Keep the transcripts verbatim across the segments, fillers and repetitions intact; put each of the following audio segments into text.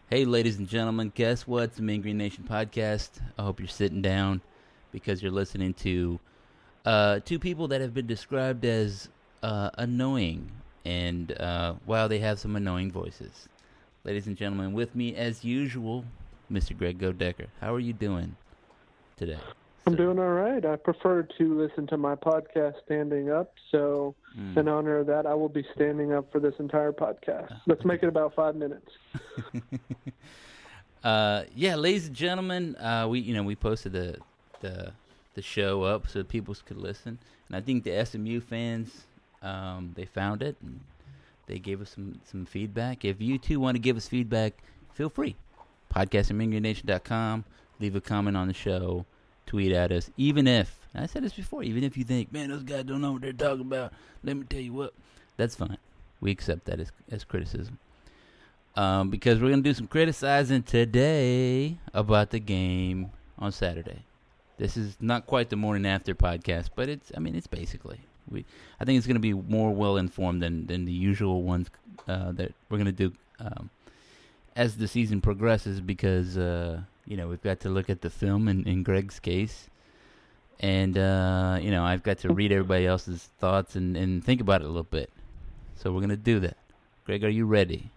Hey, ladies and gentlemen, guess what? It's the Mean Green Nation podcast. I hope you're sitting down because you're listening to uh, two people that have been described as uh, annoying, and uh, wow, they have some annoying voices. Ladies and gentlemen, with me as usual, Mister Greg Godecker. How are you doing today? I'm doing all right. I prefer to listen to my podcast standing up, so mm. in honor of that, I will be standing up for this entire podcast. Let's make it about five minutes. uh, yeah, ladies and gentlemen, uh, we you know we posted the the the show up so people could listen, and I think the S M U fans um, they found it and they gave us some some feedback. If you too want to give us feedback, feel free. Podcast at mean green nation dot com. Leave a comment on the show. Tweet at us, even if, I said this before, even if you think, man, those guys don't know what they're talking about, let me tell you what, that's fine. We accept that as, as criticism. Um, because we're going to do some criticizing today about the game on Saturday. This is not quite the morning after podcast, but it's, I mean, it's basically. we. I think it's going to be more well-informed than, than the usual ones uh, that we're going to do um, as the season progresses because, uh, you know, we've got to look at the film in, in Greg's case. And, uh, you know, I've got to read everybody else's thoughts and, and think about it a little bit. So we're going to do that. Greg, are you ready?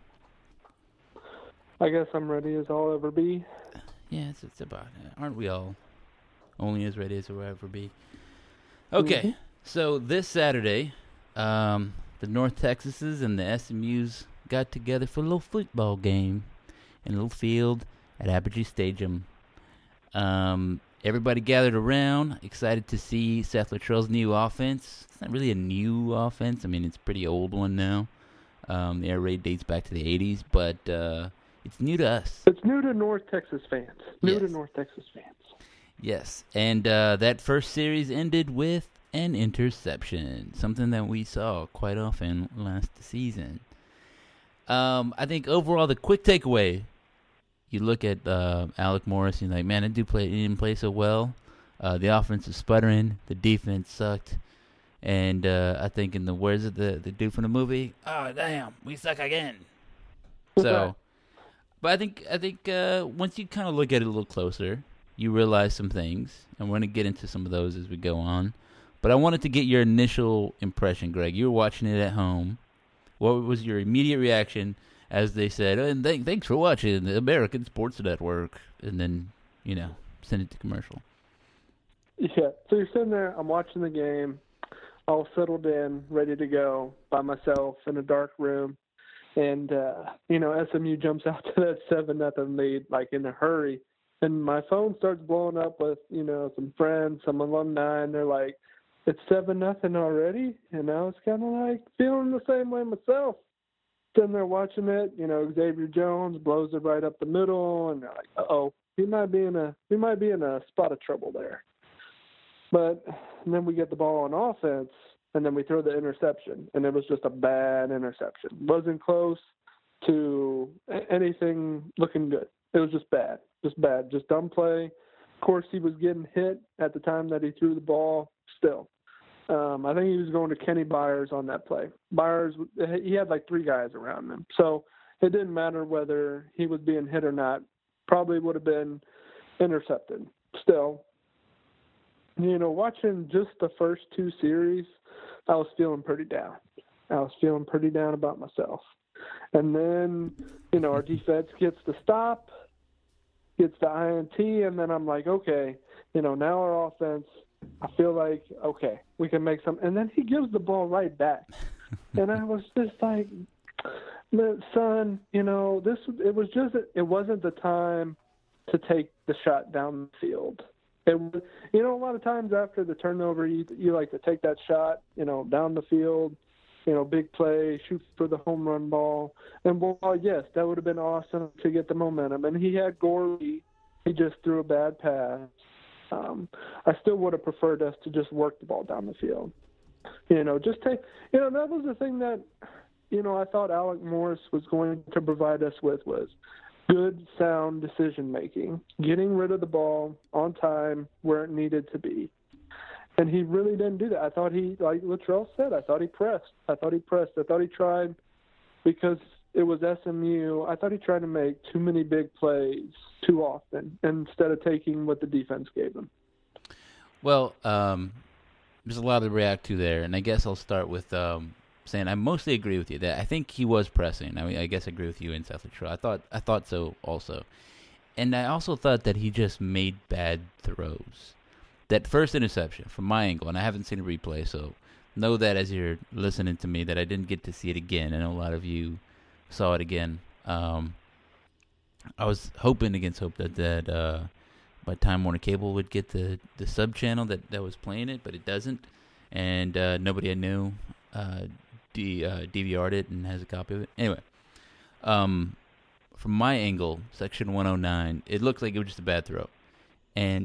I guess I'm ready as I'll ever be. Yeah, it's, it's about it. Aren't we all only as ready as we'll ever be? Okay, mm-hmm. So this Saturday, um, the North Texases and the S M Us got together for a little football game in a little field at Apogee Stadium. Um, everybody gathered around, excited to see Seth Littrell's new offense. It's not really a new offense. I mean, it's a pretty old one now. Um, the air raid dates back to the eighties, but uh, it's new to us. It's new to North Texas fans. New yes. to North Texas fans. Yes, and uh, that first series ended with an interception, something that we saw quite often last season. Um, I think overall the quick takeaway, you look at uh, Alec Morris and you're like, man, that dude play, he didn't play so well. Uh, the offense was sputtering. The defense sucked. And uh, I think in the words of the, the dude from the movie, oh, damn, we suck again. So, but I think I think uh, once you kind of look at it a little closer, you realize some things. And we're going to get into some of those as we go on. But I wanted to get your initial impression, Greg. You were watching it at home. What was your immediate reaction as they said, oh, and th- thanks for watching the American Sports Network, and then, you know, send it to commercial? Yeah, so you're sitting there, I'm watching the game, all settled in, ready to go by myself in a dark room, and, uh, you know, S M U jumps out to that seven nothing lead, like, in a hurry, and my phone starts blowing up with, you know, some friends, some alumni, and they're like, it's seven nothing already? And I was kind of like feeling the same way myself. Sitting there watching it, you know, Xavier Jones blows it right up the middle, and they're like, uh-oh, he might be in a we might be in a spot of trouble there. But and then we get the ball on offense, and then we throw the interception, and it was just a bad interception. Wasn't close to anything looking good. It was just bad, just bad, just dumb play. Of course, he was getting hit at the time that he threw the ball still. Um, I think he was going to Kenny Byers on that play. Byers, he had like three guys around him. So it didn't matter whether he was being hit or not. Probably would have been intercepted. Still, you know, watching just the first two series, I was feeling pretty down. I was feeling pretty down about myself. And then, you know, our defense gets the stop, gets the I N T, and then I'm like, okay, you know, now our offense, I feel like, okay, we can make some. And then he gives the ball right back. And I was just like, son, you know, this, it was just, it wasn't the time to take the shot down the field. It was, you know, a lot of times after the turnover, you, you like to take that shot, you know, down the field, you know, big play, shoot for the home run ball. And, well, yes, that would have been awesome to get the momentum. And he had Gorley. He just threw a bad pass. Um, I still would have preferred us to just work the ball down the field. You know, just take, you know, that was the thing that, you know, I thought Alec Morris was going to provide us with was good, sound decision-making, getting rid of the ball on time where it needed to be. And he really didn't do that. I thought he, like Littrell said, I thought he pressed. I thought he pressed. I thought he tried because it was S M U. I thought he tried to make too many big plays too often instead of taking what the defense gave him. Well, um, there's a lot to react to there, and I guess I'll start with um, saying I mostly agree with you. That I think he was pressing. I mean, I guess I agree with you and Seth Littrell. I thought I thought so also, and I also thought that he just made bad throws. That first interception, from my angle, and I haven't seen a replay, so know that as you're listening to me, that I didn't get to see it again. I know a lot of you saw it again. Um, I was hoping against hope that that uh, by Time Warner Cable would get the, the sub channel that, that was playing it, but it doesn't, and uh, nobody I knew uh, D, uh, D V R'd it and has a copy of it. Anyway, um, from my angle, section one oh nine, it looked like it was just a bad throw, and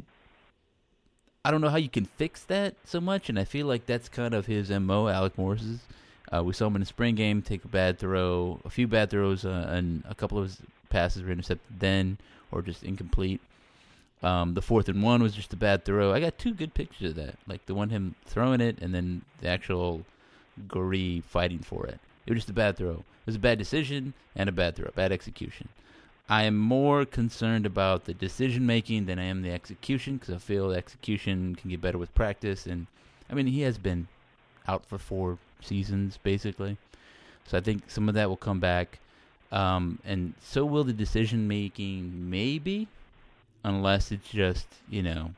I don't know how you can fix that so much, and I feel like that's kind of his M O, Alec Morris's. Uh, we saw him in the spring game take a bad throw, a few bad throws, uh, and a couple of his passes were intercepted then or just incomplete. Um, the fourth and one was just a bad throw. I got two good pictures of that, like the one him throwing it and then the actual Goree fighting for it. It was just a bad throw. It was a bad decision and a bad throw, bad execution. I am more concerned about the decision-making than I am the execution, because I feel the execution can get better with practice. And, I mean, he has been out for four seasons, basically. So I think some of that will come back. Um, and so will the decision-making, maybe, unless it's just, you know,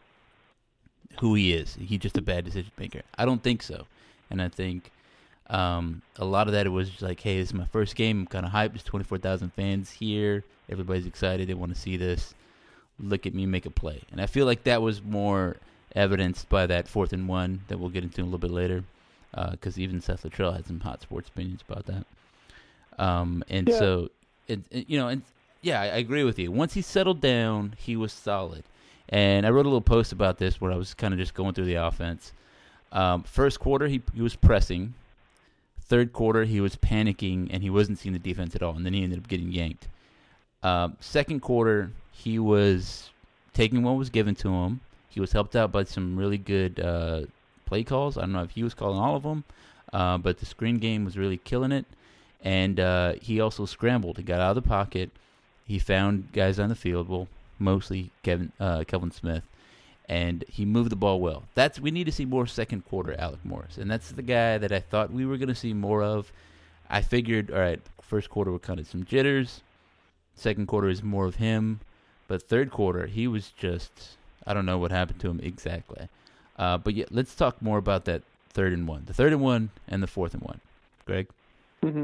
who he is. He's just a bad decision-maker. I don't think so. And I think um, a lot of that it was just like, hey, this is my first game. I'm kind of hyped. There's twenty-four thousand fans here. Everybody's excited. They want to see this. Look at me make a play. And I feel like that was more evidenced by that fourth and one that we'll get into a little bit later, because uh, even Seth Littrell had some hot sports opinions about that. Um, and yeah. so, it, it, you know, and yeah, I, I agree with you. Once he settled down, he was solid. And I wrote a little post about this where I was kind of just going through the offense. Um, first quarter, he he was pressing. Third quarter, he was panicking, and he wasn't seeing the defense at all. And then he ended up getting yanked. Uh, second quarter, he was taking what was given to him. He was helped out by some really good uh, play calls. I don't know if he was calling all of them, uh, but the screen game was really killing it. And uh, he also scrambled. He got out of the pocket. He found guys on the field, well, mostly Kevin uh, Kelvin Smith, and he moved the ball well. That's we need to see more second quarter Alec Morris, and that's the guy that I thought we were going to see more of. I figured, all right, first quarter were kind of some jitters. Second quarter is more of him. But third quarter, he was just, I don't know what happened to him exactly. Uh, but yeah, let's talk more about that third and one. The third and one and the fourth and one. Greg? Mm-hmm.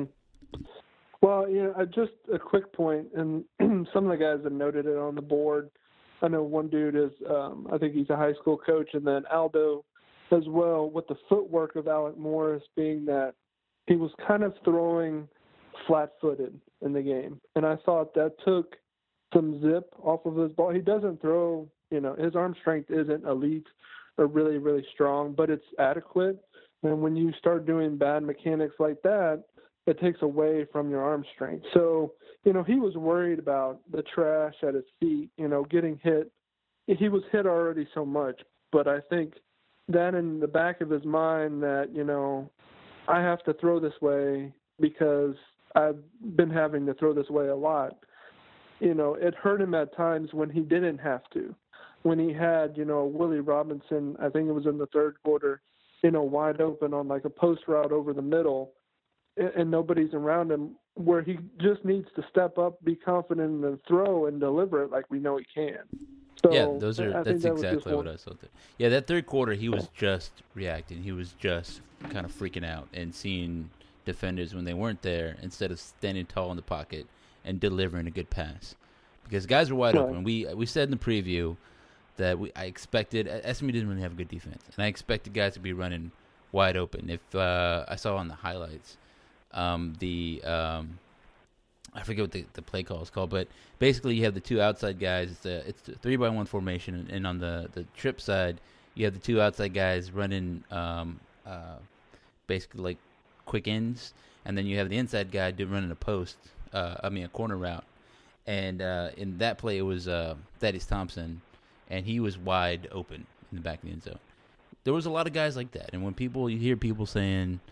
Well, you know, just a quick point, and some of the guys have noted it on the board. I know one dude is, um, I think he's a high school coach, and then Aldo as well, with the footwork of Alec Morris being that he was kind of throwing flat-footed in the game. And I thought that took some zip off of his ball. He doesn't throw, you know, his arm strength isn't elite or really, really strong, but it's adequate. And when you start doing bad mechanics like that, it takes away from your arm strength. So, you know, he was worried about the trash at his feet, you know, getting hit. He was hit already so much, but I think that in the back of his mind that, you know, I have to throw this way because I've been having to throw this way a lot. You know, it hurt him at times when he didn't have to. When he had, you know, Willie Robinson, I think it was in the third quarter, you know, wide open on like a post route over the middle, and nobody's around him, where he just needs to step up, be confident, and throw and deliver it like we know he can. So yeah, those are I that's that exactly what I saw. There. Yeah, that third quarter, he was just reacting. He was just kind of freaking out and seeing defenders when they weren't there instead of standing tall in the pocket and delivering a good pass. Because guys were wide right. open. We we said in the preview that we I expected S M U didn't really have a good defense, and I expected guys to be running wide open. If uh, I saw on the highlights. Um, the um, I forget what the, the play call is called, but basically you have the two outside guys. It's a, it's a three by one formation, and, and on the, the trip side, you have the two outside guys running um, uh, basically like quick ins, and then you have the inside guy do running a post. Uh, I mean a corner route, and uh, in that play it was uh, Thaddeus Thompson, and he was wide open in the back of the end zone. There was a lot of guys like that, and when people you hear people saying.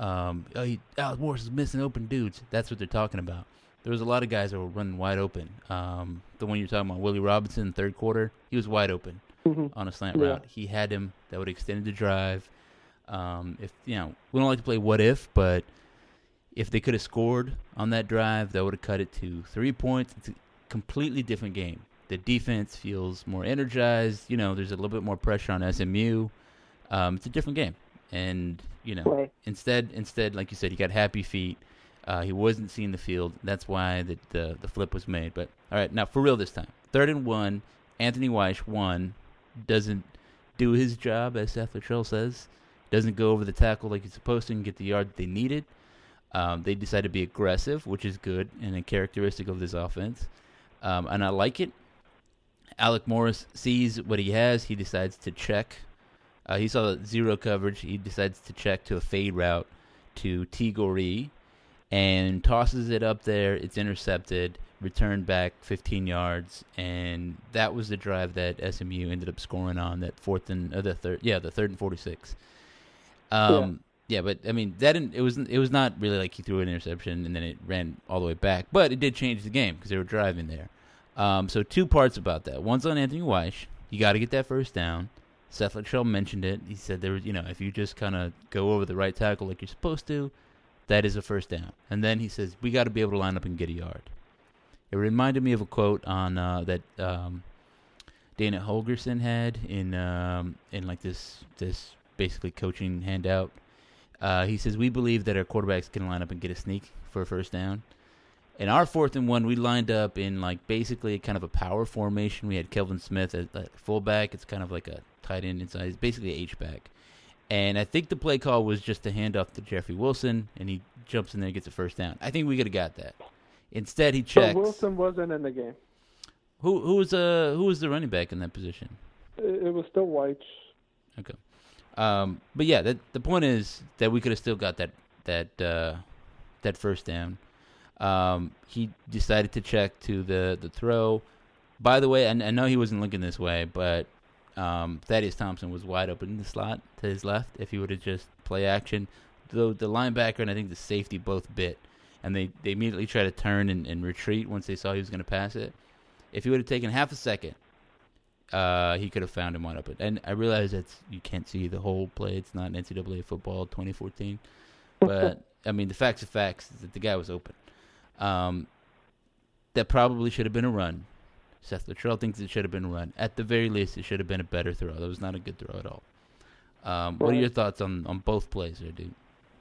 Um, oh, he, Alex Morris is missing open dudes. That's what they're talking about. There was a lot of guys that were running wide open. Um, the one you're talking about, Willie Robinson, in the third quarter, he was wide open mm-hmm. on a slant yeah. route. He had him. That would extend the drive. Um, if you know, we don't like to play what if, but if they could have scored on that drive, that would have cut it to three points. It's a completely different game. The defense feels more energized. You know, there's a little bit more pressure on S M U. Um, it's a different game, and you know, right. instead, instead, like you said, you got happy feet. Uh, he wasn't seeing the field. That's why the, the the flip was made. But all right, now for real this time, third and one. Anthony Weish one doesn't do his job, as Seth Luttrell says. Doesn't go over the tackle like he's supposed to and get the yard that they needed. Um, they decided to be aggressive, which is good and a characteristic of this offense. Um, and I like it. Alec Morris sees what he has. He decides to check. Uh, he saw zero coverage. He decides to check to a fade route to T. Goree and tosses it up there. It's intercepted, returned back fifteen yards, and that was the drive that S M U ended up scoring on. That fourth and uh, the third, yeah, the third and forty-six. Um, yeah. yeah, but I mean that didn't, it was it was not really like he threw an interception and then it ran all the way back, but it did change the game because they were driving there. Um, so two parts about that. One's on Anthony Weish. You got to get that first down. Seth Luttrell mentioned it. He said there was, you know, if you just kind of go over the right tackle like you're supposed to, that is a first down. And then he says we got to be able to line up and get a yard. It reminded me of a quote on uh, that um, Dana Holgerson had in um, in like this this basically coaching handout. Uh, he says we believe that our quarterbacks can line up and get a sneak for a first down. In our fourth and one, we lined up in like basically kind of a power formation. We had Kelvin Smith at, at fullback. It's kind of like a tight end inside. It's basically an H-back. And I think the play call was just to hand off to Jeffrey Wilson, and he jumps in there and gets a first down. I think we could have got that. Instead, he checks. So Wilson wasn't in the game. Who who was uh who was the running back in that position? It, it was still White. Okay. Um, but yeah, that, the point is that we could have still got that that uh, that first down. Um, he decided to check to the, the throw. By the way, I, I know he wasn't looking this way, but um, Thaddeus Thompson was wide open in the slot to his left. If he would have just play action, the the linebacker and I think the safety both bit, and they, they immediately tried to turn and, and retreat once they saw he was going to pass it. If he would have taken half a second, uh, he could have found him wide open. And I realize that you can't see the whole play. It's not N C double A football twenty fourteen, but I mean the facts are facts is that the guy was open. Um, that probably should have been a run. Seth Luttrell thinks it should have been a run. At the very least, it should have been a better throw. That was not a good throw at all. Um, what are your thoughts on, on both plays there, dude?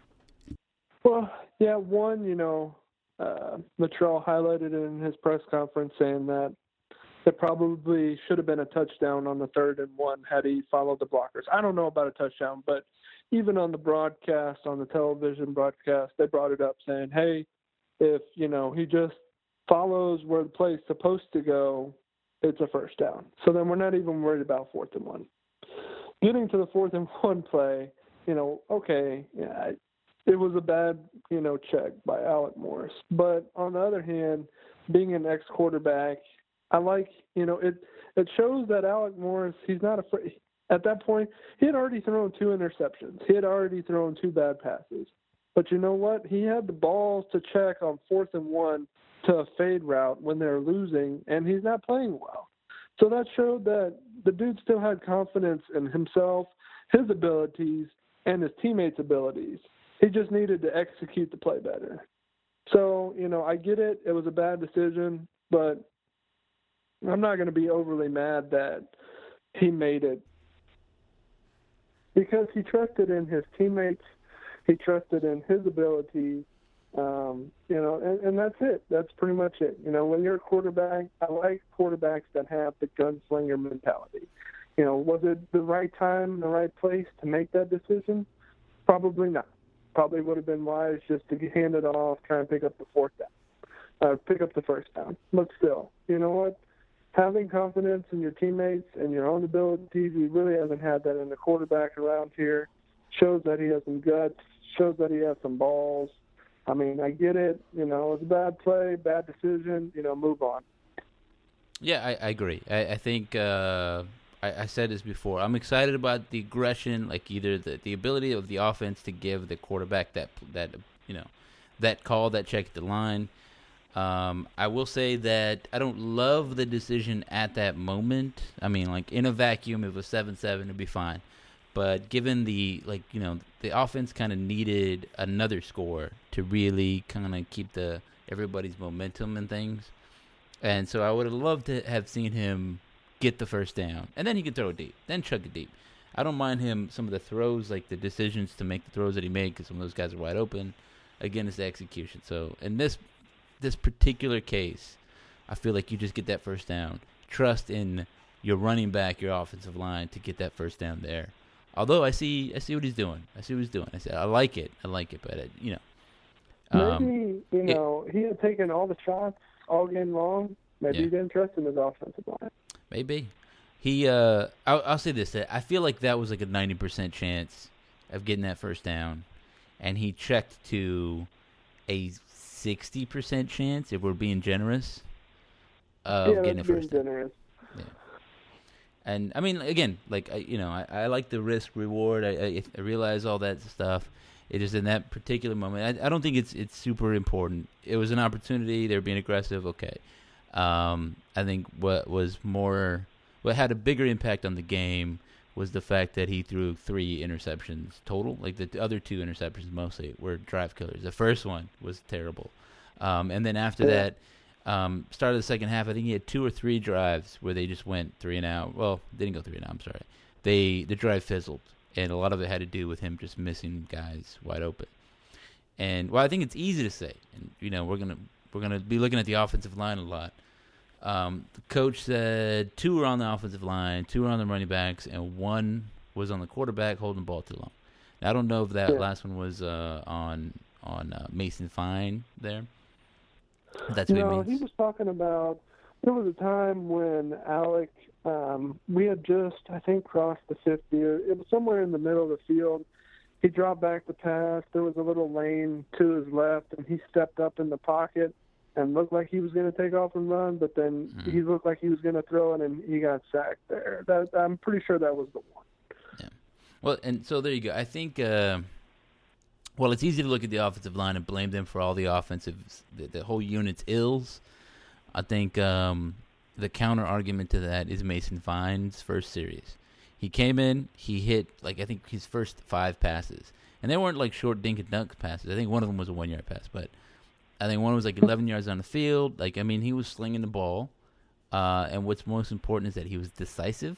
Well, yeah, one, you know, uh, Luttrell highlighted in his press conference saying that it probably should have been a touchdown on the third and one had he followed the blockers. I don't know about a touchdown, but even on the broadcast, on the television broadcast, they brought it up saying, hey, if, you know, he just follows where the play is supposed to go, it's a first down. So then we're not even worried about fourth and one. Getting to the fourth and one play, you know, okay, yeah, it was a bad, you know, check by Alec Morris. But on the other hand, being an ex-quarterback, I like, you know, it it shows that Alec Morris, he's not afraid. At that point, he had already thrown two interceptions. He had already thrown two bad passes. But you know what? He had the balls to check on fourth and one to a fade route when they're losing, and he's not playing well. So that showed that the dude still had confidence in himself, his abilities, and his teammates' abilities. He just needed to execute the play better. So, you know, I get it. It was a bad decision, but I'm not going to be overly mad that he made it because he trusted in his teammates. He trusted in his abilities, um, you know, and, and that's it. That's pretty much it. You know, when you're a quarterback, I like quarterbacks that have the gunslinger mentality. You know, was it the right time, the right place to make that decision? Probably not. Probably would have been wise just to hand it off, try and pick up the fourth down, uh, pick up the first down. But still, you know what? Having confidence in your teammates and your own abilities, he really hasn't had that in the quarterback around here. Shows that he has some guts, shows that he has some balls. I mean, I get it. You know, it's a bad play, bad decision. You know, move on. Yeah, I, I agree. I, I think uh, I, I said this before. I'm excited about the aggression, like either the, the ability of the offense to give the quarterback that that you know that call, that check at the line. Um, I will say that I don't love the decision at that moment. I mean, like in a vacuum, if it was seven seven, it'd be fine. But given the like you know the offense kind of needed another score to really kind of keep the everybody's momentum and things, and so I would have loved to have seen him get the first down, and then he could throw it deep, then chuck it deep. I don't mind him some of the throws, like the decisions to make the throws that he made, because some of those guys are wide open. Again, it's the execution. So in this this particular case, I feel like you just get that first down. Trust in your running back, your offensive line to get that first down there. Although I see I see what he's doing. I see what he's doing. I said I like it. I like it, but it, you know. Um, maybe you know it, he had taken all the shots all game long. Maybe yeah. he didn't trust in his offensive line. Maybe. He, uh, I'll, I'll say this, that I feel like that was like a ninety percent chance of getting that first down, and he checked to a sixty percent chance, if we're being generous, of yeah, getting a first down. Generous. Yeah. And, I mean, again, like, I, you know, I, I like the risk-reward. I, I, I realize all that stuff. It is in that particular moment. I, I don't think it's it's super important. It was an opportunity. They were being aggressive. Okay. Um, I think what was more, what had a bigger impact on the game was the fact that he threw three interceptions total. Like the other two interceptions mostly were drive killers. The first one was terrible. Um, and then after yeah. that, um, start of the second half, I think he had two or three drives where they just went three and out. Well, they didn't go three and out. I'm sorry. They, the drive fizzled, and a lot of it had to do with him just missing guys wide open. And well, I think it's easy to say, and you know, we're going to, We're going to be looking at the offensive line a lot. Um, the coach said two were on the offensive line, two were on the running backs, and one was on the quarterback holding the ball too long. Now, I don't know if that yeah. last one was uh, on on uh, Mason Fine there. That's no, what he means. he was talking about there was a time when Alec, um, we had just, I think, crossed the fifty. It was somewhere in the middle of the field. He dropped back the pass. There was a little lane to his left, and he stepped up in the pocket and looked like he was going to take off and run, but then mm. he looked like he was going to throw it, and he got sacked there. That, I'm pretty sure that was the one. Yeah. Well, and so there you go. I think, uh, well, it's easy to look at the offensive line and blame them for all the offensive, the, the whole unit's ills. I think um, the counter argument to that is Mason Fine's first series. He came in, he hit, like, I think his first five passes. And they weren't, like, short dink and dunk passes. I think one of them was a one-yard pass. But I think one was, like, eleven yards on the field. Like, I mean, he was slinging the ball. Uh, and what's most important is that he was decisive.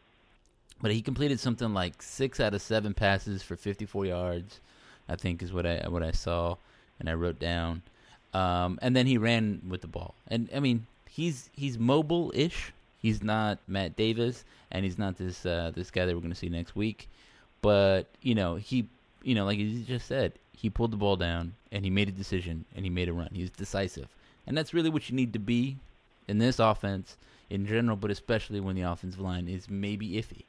But he completed something like six out of seven passes for fifty-four yards, I think is what I what I saw and I wrote down. Um, and then he ran with the ball. And, I mean, he's he's mobile-ish. He's not Matt Davis, and he's not this uh, this guy that we're going to see next week. But, you know, he, you know, like you just said, he pulled the ball down, and he made a decision, and he made a run. He was decisive. And that's really what you need to be in this offense in general, but especially when the offensive line is maybe iffy.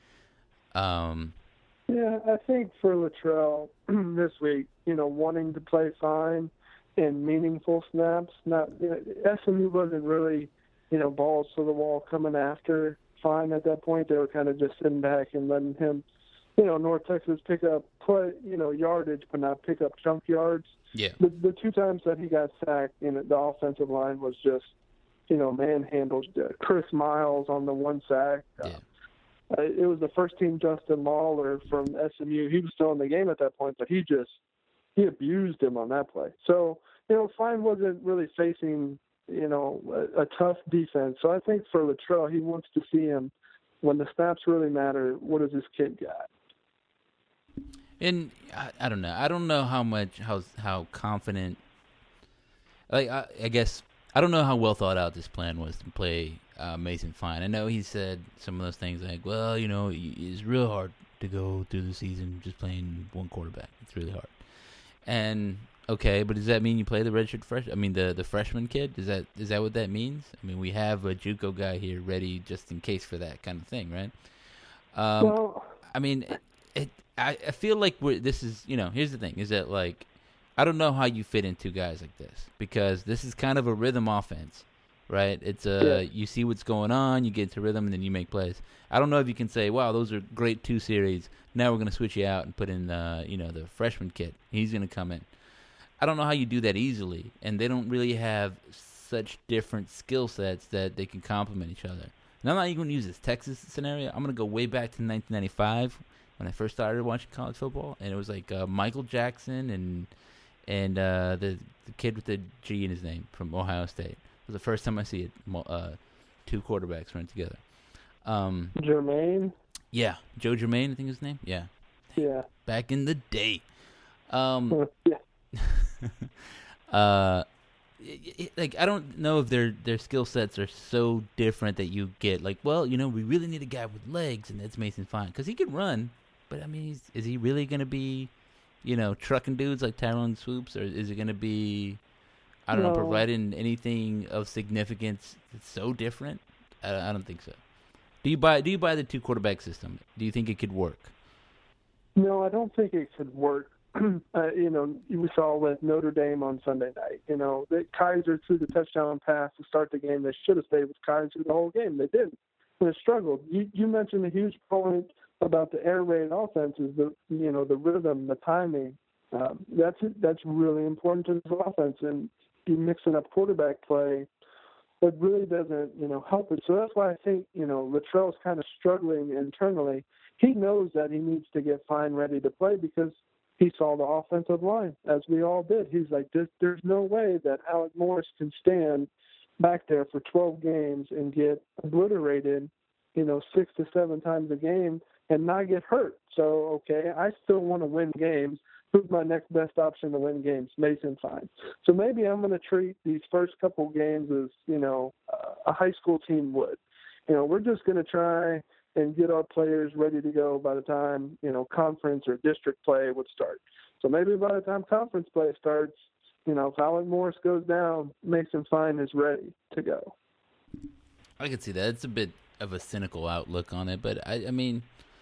Um, yeah, I think for Littrell this week, you know, wanting to play fine in meaningful snaps, not you know, S M U wasn't really, you know, balls to the wall coming after Fine at that point. They were kind of just sitting back and letting him, you know, North Texas pick up, play, you know, yardage, but not pick up chunk yards. Yeah. The, the two times that he got sacked, you know, the offensive line was just, you know, manhandled. Uh, Chris Miles on the one sack. Uh, yeah. Uh, it was the first team Justin Lawler from S M U. He was still in the game at that point, but he just he abused him on that play. So, you know, Fine wasn't really facing, you know, a, a tough defense. So I think for Littrell, he wants to see him when the snaps really matter. What does this kid got? And I, I don't know. I don't know how much how how confident. Like I, I guess I don't know how well thought out this plan was to play uh, Mason Fine. I know he said some of those things like, well, you know, it's real hard to go through the season just playing one quarterback. It's really hard. And okay, but does that mean you play the redshirt fresh? I mean, the the freshman kid. Is that is that what that means? I mean, we have a JUCO guy here ready just in case for that kind of thing, right? Um, well, I mean, it, it I, I feel like we're this is you know here's the thing is that like I don't know how you fit in two guys like this because this is kind of a rhythm offense. right? It's uh, Yeah. you see what's going on, you get into rhythm, and then you make plays. I don't know if you can say, wow, those are great two series. Now we're going to switch you out and put in, uh, you know, the freshman kid. He's going to come in. I don't know how you do that easily, and they don't really have such different skill sets that they can complement each other. And I'm not even going to use this Texas scenario. I'm going to go way back to nineteen ninety-five when I first started watching college football, and it was like uh, Michael Jackson and and uh, the the kid with the G in his name from Ohio State. It was the first time I see it. Uh, two quarterbacks run together. Um, Jermaine. Yeah, Joe Jermaine, I think his name. Yeah. Yeah. Back in the day. Um, yeah. uh, it, it, like I don't know if their their skill sets are so different that you get like, well, you know, we really need a guy with legs, and that's Mason Fine because he can run, but I mean, he's, is he really going to be, you know, trucking dudes like Tyrone Swoops, or is it going to be, I don't no. know, providing anything of significance that's so different? I, I don't think so. Do you buy Do you buy the two quarterback system? Do you think it could work? No, I don't think it could work. uh, you know, we saw with Notre Dame on Sunday night. You know, that Kaiser threw the touchdown pass to start the game. They should have stayed with Kaiser the whole game. They didn't. They struggled. You, you mentioned a huge point about the air raid offenses. The you know the rhythm, the timing. Um, that's that's really important to the offense. And you mixing up quarterback play. It really doesn't, you know, help it. So that's why I think, you know, Luttrell's kind of struggling internally. He knows that he needs to get Fine ready to play because he saw the offensive line, as we all did. He's like, there's, there's no way that Alec Morris can stand back there for twelve games and get obliterated, you know, six to seven times a game and not get hurt. So, okay, I still want to win games. Who's my next best option to win games? Mason Fine. So maybe I'm going to treat these first couple games as, you know, uh, a high school team would. You know, we're just going to try and get our players ready to go by the time, you know, conference or district play would start. So maybe by the time conference play starts, you know, if Alec Morris goes down, Mason Fine is ready to go. I could see that. It's a bit of a cynical outlook on it, but I, I mean,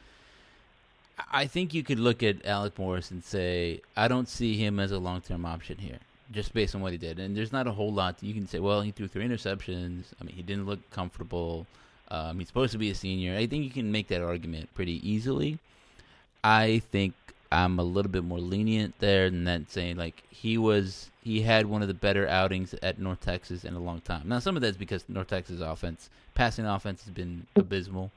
I think you could look at Alec Morris and say, I don't see him as a long-term option here, just based on what he did. And there's not a whole lot that you can say, well, he threw three interceptions. I mean, he didn't look comfortable. Um, he's supposed to be a senior. I think you can make that argument pretty easily. I think I'm a little bit more lenient there than that, saying, like, he was he had one of the better outings at North Texas in a long time. Now, some of that's because North Texas offense, passing offense has been abysmal.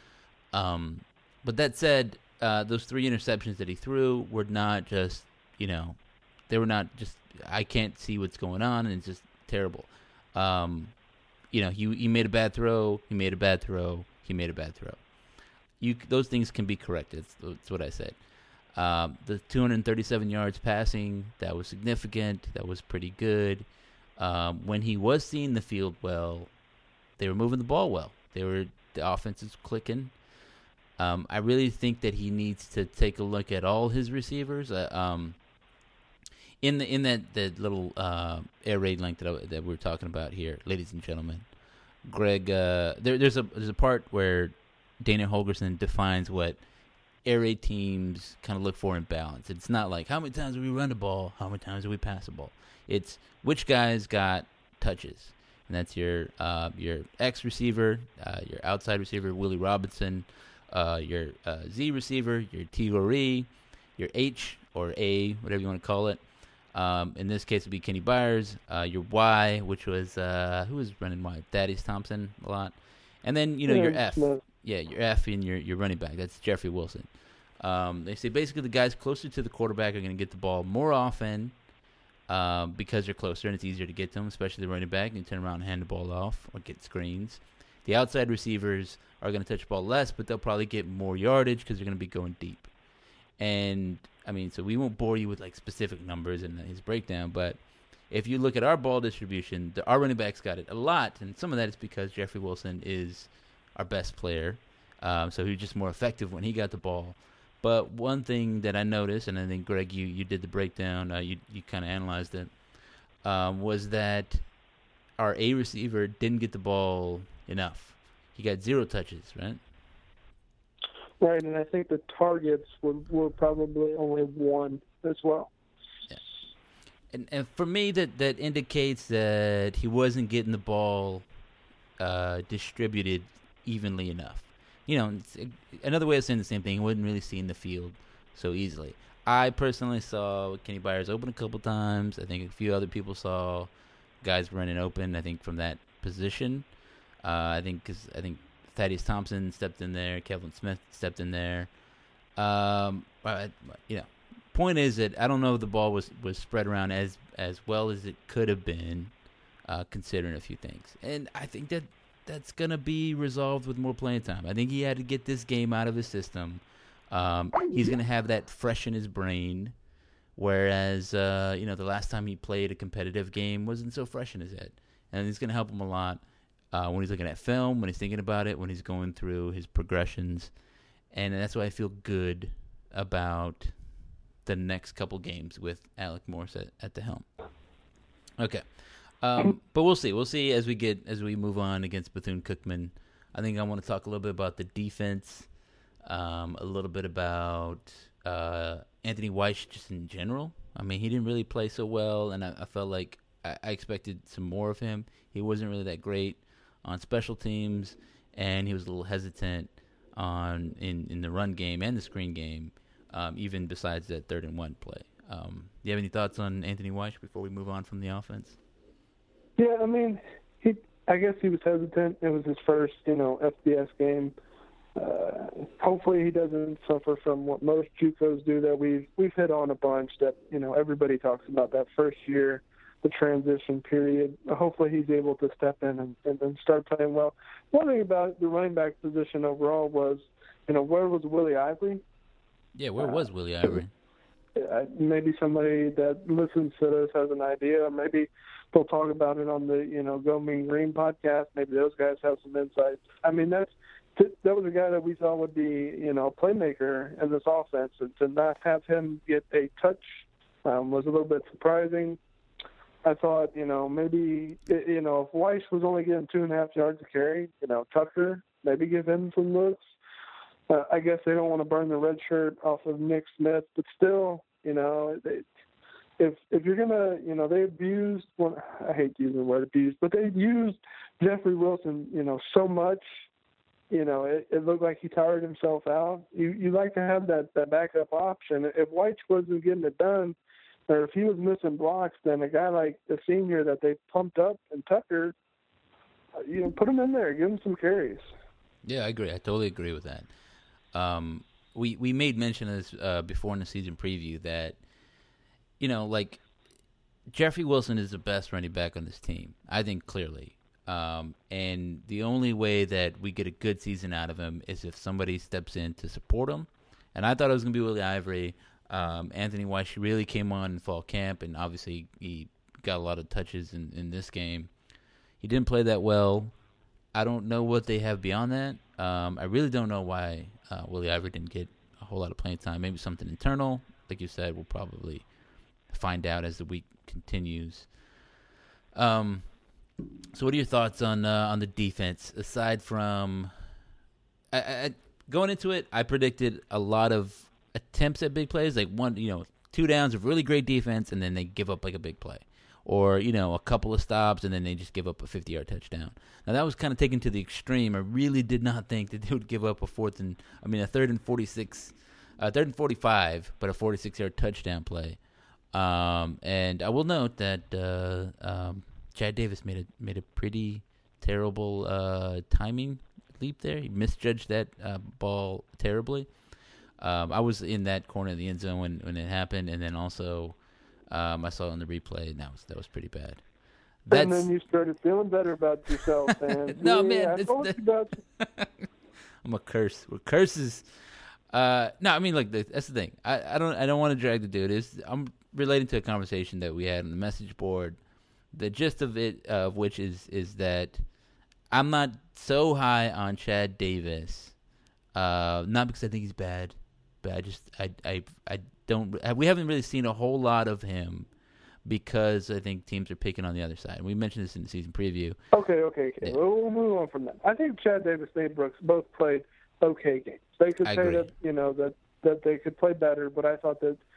Um, but that said, Uh, those three interceptions that he threw were not just, you know, they were not just, I can't see what's going on, and it's just terrible. Um, you know, he he made a bad throw, he made a bad throw, he made a bad throw. You Those things can be corrected, that's, that's what I said. Um, the two hundred thirty-seven yards passing, that was significant, that was pretty good. Um, when he was seeing the field well, they were moving the ball well. They were, the offense is clicking. Um, I really think that he needs to take a look at all his receivers. Uh, um, in the in that, that little uh, air raid link that I, that we're talking about here, ladies and gentlemen, Greg, uh, there, there's a there's a part where Dana Holgorsen defines what air raid teams kind of look for in balance. It's not like how many times do we run the ball, how many times do we pass the ball. It's which guys got touches, and that's your uh, your X receiver, uh, your outside receiver Willie Robinson. Uh, your uh, Z receiver, your T or E, your H or A, whatever you want to call it. Um, in this case, it would be Kenny Byers. Uh, your Y, which was, uh, who was running Y? Thaddeus Thompson a lot. And then, you know, Yeah, your F. no. Yeah, your F in your, your running back. That's Jeffrey Wilson. Um, they say basically the guys closer to the quarterback are going to get the ball more often um, because they're closer and it's easier to get to them, especially the running back. You can turn around and hand the ball off or get screens. The outside receivers are going to touch the ball less, but they'll probably get more yardage because they're going to be going deep. And, I mean, so we won't bore you with, like, specific numbers and his breakdown, but if you look at our ball distribution, the, our running backs got it a lot, and some of that is because Jeffrey Wilson is our best player, um, so he was just more effective when he got the ball. But one thing that I noticed, and I think, Greg, you, you did the breakdown, uh, you, you kind of analyzed it, um, was that our A receiver didn't get the ball enough. He got zero touches, right? Right, and I think the targets were, were probably only one as well. Yeah. and, and for me, that, that indicates that he wasn't getting the ball uh, distributed evenly enough. You know, it's, it, another way of saying the same thing, he wasn't really seeing the field so easily. I personally saw Kenny Byers open a couple times. I think a few other people saw guys running open, I think, from that position. Uh, I think because I think Thaddeus Thompson stepped in there, Kevin Smith stepped in there. Um, but, you know, point is that I don't know if the ball was, was spread around as as well as it could have been, uh, considering a few things. And I think that that's going to be resolved with more playing time. I think he had to get this game out of his system. Um, he's going to have that fresh in his brain, whereas, uh, you know, the last time he played a competitive game wasn't so fresh in his head. And it's going to help him a lot uh, when he's looking at film, when he's thinking about it, when he's going through his progressions. And that's why I feel good about the next couple games with Alec Morris at, at the helm. Okay. Um, but we'll see. We'll see as we get as we move on against Bethune-Cookman. I think I want to talk a little bit about the defense, um, a little bit about uh, Anthony Weiss just in general. I mean, he didn't really play so well, and I, I felt like I, I expected some more of him. He wasn't really that great on special teams, and he was a little hesitant on in, in the run game and the screen game, um, even besides that third and one play. Um, do you have any thoughts on Anthony Weiss before we move on from the offense? Yeah, I mean, he. I guess he was hesitant. It was his first, you know, F B S game. Uh, hopefully, he doesn't suffer from what most JUCOs do. That we've we've hit on a bunch. That you know, everybody talks about that first year, the transition period. Hopefully, he's able to step in and, and then start playing well. One thing about the running back position overall was, you know, where was Willie Ivory? Yeah, where was uh, Willie Ivory? Uh, maybe somebody that listens to this has an idea. Maybe they'll talk about it on the, you know, Go Mean Green podcast. Maybe those guys have some insights. I mean, that's that was a guy that we thought would be, you know, a playmaker in this offense. And to not have him get a touch um, was a little bit surprising. I thought, you know, maybe, you know, if Weiss was only getting two and a half yards to carry, you know, Tucker, maybe give him some looks. Uh, I guess they don't want to burn the red shirt off of Nick Smith, but still, you know, they, if if you're gonna, you know, they abused. Well, I hate using the word abused, but they used Jeffrey Wilson, you know, so much. You know, it, it looked like he tired himself out. You you like to have that that backup option. If White wasn't getting it done, or if he was missing blocks, then a guy like the senior that they pumped up and Tucker, you know, put him in there, give him some carries. Yeah, I agree. I totally agree with that. Um, we we made mention of this uh, before in the season preview that, you know, like Jeffrey Wilson is the best running back on this team, I think clearly. Um, and the only way that we get a good season out of him is if somebody steps in to support him. And I thought it was going to be Willie Ivory. Um, Anthony Weiss really came on in fall camp, and obviously he got a lot of touches in, in this game. He didn't play that well. I don't know what they have beyond that. Um, I really don't know why uh, Willie Ivory didn't get a whole lot of playing time. Maybe something internal. Like you said, we'll probably find out as the week continues. Um, so what are your thoughts on uh, on the defense? Aside from I, I, going into it, I predicted a lot of attempts at big plays, like one, you know, two downs of really great defense, and then they give up like a big play. Or, you know, a couple of stops, and then they just give up a fifty-yard touchdown. Now, that was kind of taken to the extreme. I really did not think that they would give up a fourth and, I mean, a third and forty-six, a third and forty-five, but a forty-six-yard touchdown play. Um, and I will note that uh, um, Chad Davis made a made a pretty terrible uh, timing leap there. He misjudged that uh, ball terribly. Um, I was in that corner of the end zone when, when it happened, and then also. Um, I saw it on the replay, and that was that was pretty bad. That's... And then you started feeling better about yourself, man. no, yeah, man, I it's told the... you about you. I'm a curse. Well, curses. Uh, no, I mean, like that's the thing. I, I don't I don't want to drag the dude. It's, I'm relating to a conversation that we had on the message board. The gist of it, uh, of which is is that I'm not so high on Chad Davis. Uh, not because I think he's bad, but I just I I I. Don't we haven't really seen a whole lot of him because I think teams are picking on the other side. We mentioned this in the season preview. Okay, okay, okay. Yeah. We'll, we'll move on from that. I think Chad Davis and Nate Brooks both played okay games. They could I say agree. that you know that, that they could play better, but I thought that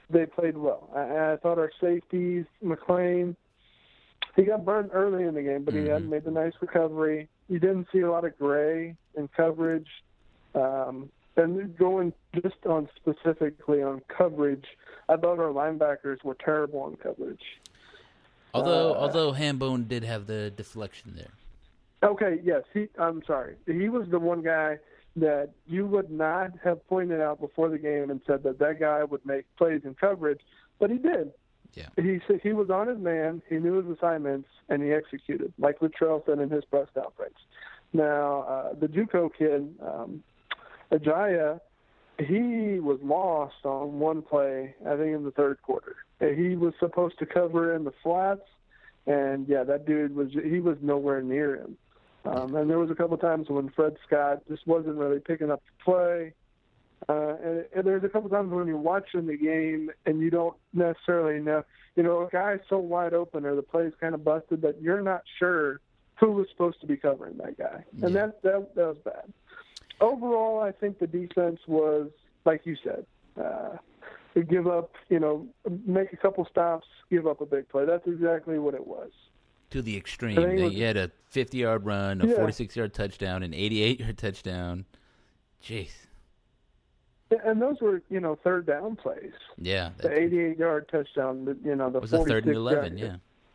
they played well. I, I thought our safeties, McLean, he got burned early in the game, but mm-hmm. he had made a nice recovery. You didn't see a lot of gray in coverage. Um, and going just on specifically on coverage, I thought our linebackers were terrible on coverage. Although, uh, although Hambone did have the deflection there. Okay, yes, he. I'm sorry. He was the one guy that you would not have pointed out before the game and said that that guy would make plays in coverage, but he did. Yeah. He said he was on his man, he knew his assignments, and he executed, like Latrell said in his press conference. Now, uh, the JUCO kid, um, Ajaya, he was lost on one play, I think in the third quarter. He was supposed to cover in the flats, and, yeah, that dude, was he was nowhere near him. Um, and there was a couple of times when Fred Scott just wasn't really picking up the play. Uh, and, and there's a couple of times when you're watching the game and you don't necessarily know, you know, a guy's so wide open or the play's kind of busted that you're not sure who was supposed to be covering that guy. And yeah. that, that that was bad. Overall, I think the defense was, like you said, uh, give up, you know, make a couple stops, give up a big play. That's exactly what it was. To the extreme. They was, had a fifty-yard run, a yeah. forty-six-yard touchdown, an eighty-eight-yard touchdown. Jeez. And those were, you know, third down plays. Yeah. The eighty-eight-yard touchdown, the, you know, the was a third and eleven, yeah.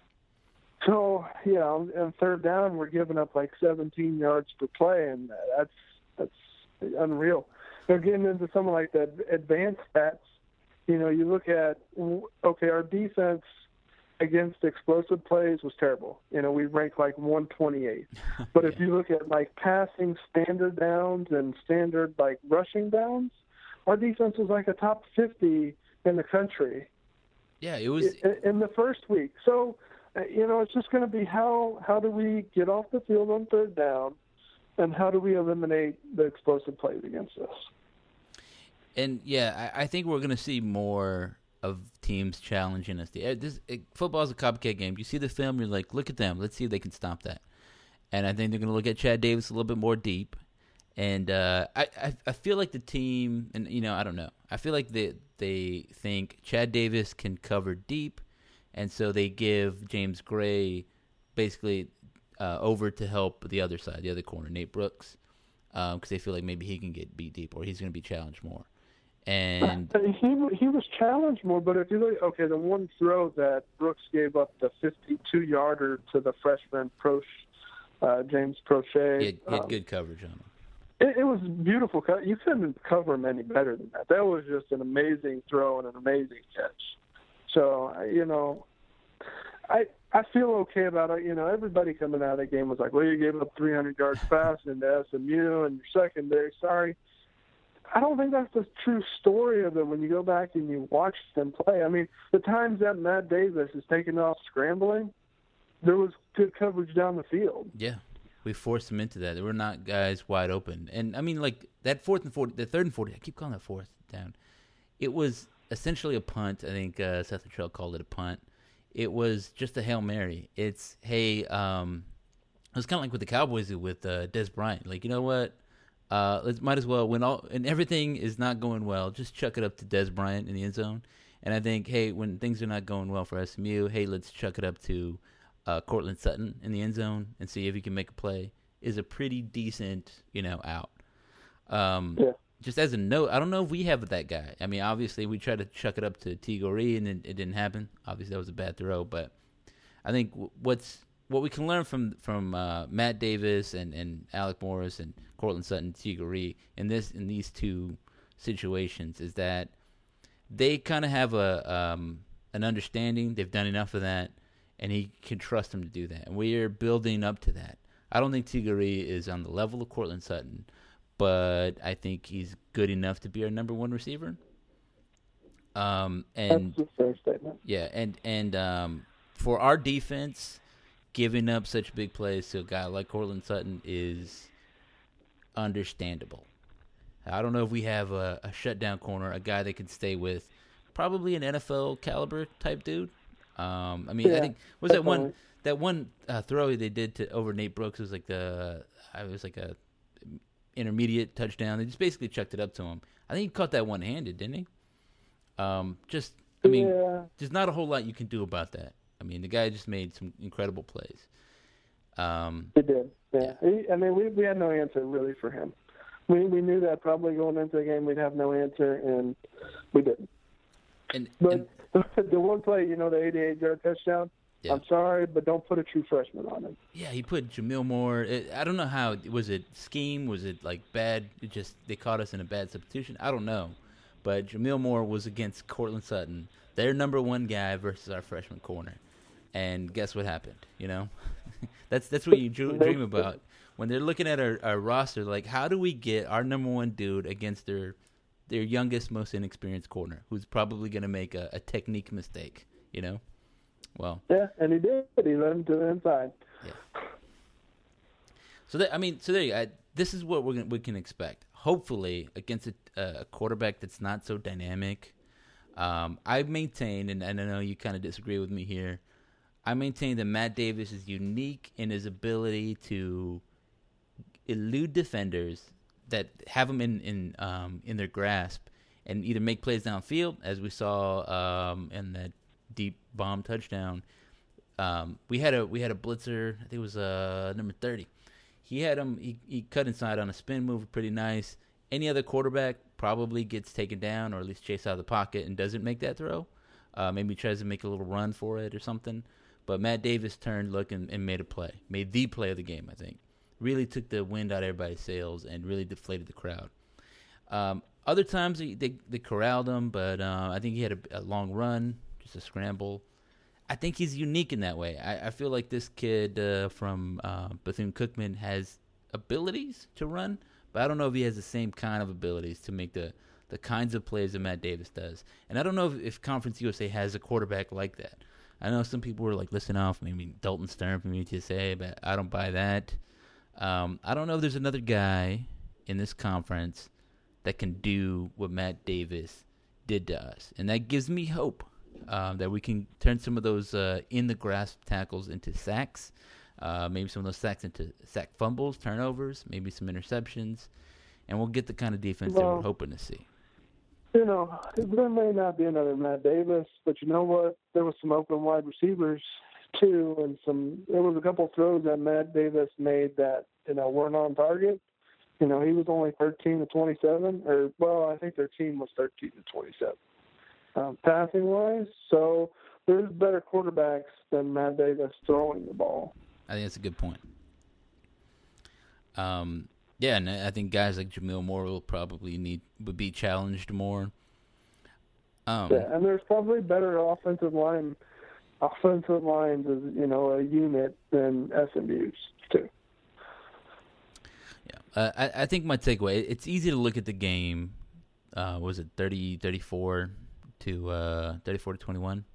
So, yeah, on third down, we're giving up like seventeen yards per play, and that's that's unreal. They're getting into some of like the advanced stats. You know, you look at, okay, our defense against explosive plays was terrible. You know, we ranked like one twenty-eight. But yeah. if you look at like passing standard downs and standard like rushing downs, our defense was like a top fifty in the country. Yeah, it was in, in the first week. So, you know, it's just going to be how how do we get off the field on third down, and how do we eliminate the explosive plays against us? And yeah, I, I think we're going to see more of teams challenging us. This it, football is a copycat game. You see the film, you're like, look at them. Let's see if they can stop that. And I think they're going to look at Chad Davis a little bit more deep. And uh, I, I I feel like the team, and you know, I don't know. I feel like they they think Chad Davis can cover deep, and so they give James Gray basically uh, over to help the other side, the other corner, Nate Brooks, because um, they feel like maybe he can get beat deep or he's going to be challenged more. And he he was challenged more, but if you look, okay, the one throw that Brooks gave up, the fifty-two-yarder to the freshman Pro, uh, James Prochet. He had, he had um, good coverage on him. It, it was beautiful. You couldn't cover him any better than that. That was just an amazing throw and an amazing catch. So, you know, I I feel okay about it. You know, everybody coming out of that game was like, well, you gave up three hundred yards passing into S M U and your secondary, sorry. I don't think that's the true story of it when you go back and you watch them play. I mean, the times that Matt Davis is taking off scrambling, there was good coverage down the field. Yeah, we forced them into that. There were not guys wide open. And, I mean, like, that fourth and forty, the third and forty, I keep calling that fourth down. It was essentially a punt. I think uh, Seth Luttrell called it a punt. It was just a Hail Mary. It's, hey, um, it was kind of like what the Cowboys did with uh, Des Bryant. Like, you know what? Uh, let's might as well when all and everything is not going well, just chuck it up to Des Bryant in the end zone. And I think, hey, when things are not going well for S M U, hey, let's chuck it up to uh, Cortland Sutton in the end zone and see if he can make a play. Is a pretty decent, you know, out. Um, yeah. Just as a note, I don't know if we have that guy. I mean, obviously we tried to chuck it up to T. Goree and it, it didn't happen. Obviously that was a bad throw, but I think what's what we can learn from from uh, Matt Davis and, and Alec Morris and Cortland Sutton, T. Goree in this in these two situations is that they kind of have a um, an understanding. They've done enough of that, and he can trust him to do that. And we're building up to that. I don't think T. Goree is on the level of Cortland Sutton, but I think he's good enough to be our number one receiver. Um, and that's a fair statement. Yeah, and and um, for our defense, giving up such big plays to a guy like Cortland Sutton is understandable. I don't know if we have a, a shutdown corner, a guy that can stay with probably an N F L caliber type dude. Um, I mean, yeah, I think was that one that one uh, throw they did to over Nate Brooks was like the it was like a intermediate touchdown. They just basically chucked it up to him. I think he caught that one handed, didn't he? Um, just I mean, yeah. there's not a whole lot you can do about that. I mean, the guy just made some incredible plays. Um, He did. Yeah. yeah. He, I mean, we we had no answer really for him. We we knew that probably going into the game we'd have no answer, and we didn't. And, But and the one play, you know, the eighty-eight yard touchdown. Yeah. I'm sorry, but don't put a true freshman on him. yeah, he put Jamil Moore. It, I don't know how. Was it scheme? Was it like bad? It just they caught us in a bad substitution. I don't know. But Jamil Moore was against Cortland Sutton, their number one guy versus our freshman corner. And guess what happened? You know, that's that's what you dream, dream about when they're looking at our, our roster. Like, how do we get our number one dude against their their youngest, most inexperienced corner, who's probably going to make a, a technique mistake? You know, well, yeah, and he did. He led him to the inside. Yeah. So that I mean, so there you go. I, this is what we're gonna, we can expect. Hopefully, against a, a quarterback that's not so dynamic. Um, I maintain, and, and I know you kind of disagree with me here. I maintain that Matt Davis is unique in his ability to elude defenders that have him in in um, in their grasp and either make plays downfield, as we saw um, in that deep bomb touchdown. Um, we had a we had a blitzer. I think it was uh, number thirty. He had him. He, he cut inside on a spin move, pretty nice. Any other quarterback probably gets taken down or at least chased out of the pocket and doesn't make that throw. Uh, maybe tries to make a little run for it or something. But Matt Davis turned, look, and, and made a play. Made the play of the game, I think. Really took the wind out of everybody's sails and really deflated the crowd. Um, other times they, they, they corralled him, but uh, I think he had a, a long run, just a scramble. I think he's unique in that way. I, I feel like this kid uh, from uh, Bethune-Cookman has abilities to run, but I don't know if he has the same kind of abilities to make the, the kinds of plays that Matt Davis does. And I don't know if, if Conference U S A has a quarterback like that. I know some people were like, listen off, maybe Dalton Stern from U T S A, but I don't buy that. Um, I don't know if there's another guy in this conference that can do what Matt Davis did to us. And that gives me hope um, that we can turn some of those uh, in-the-grasp tackles into sacks, uh, maybe some of those sacks into sack fumbles, turnovers, maybe some interceptions, and we'll get the kind of defense well, that we're hoping to see. You know, there may not be another Matt Davis, but you know what? There was some open wide receivers too, and some. There was a couple throws that Matt Davis made that you know weren't on target. You know, he was only thirteen to twenty-seven, or well, I think their team was thirteen to twenty-seven, um, passing wise. So there's better quarterbacks than Matt Davis throwing the ball. I think that's a good point. Um. Yeah, and I think guys like Jamil Moore will probably need would be challenged more. Um, yeah, and there's probably better offensive line, offensive lines as you know a unit than S M U's too. Yeah, uh, I I think my takeaway. It's easy to look at the game. Uh, was it thirty, thirty-four to uh, thirty-four to twenty-one?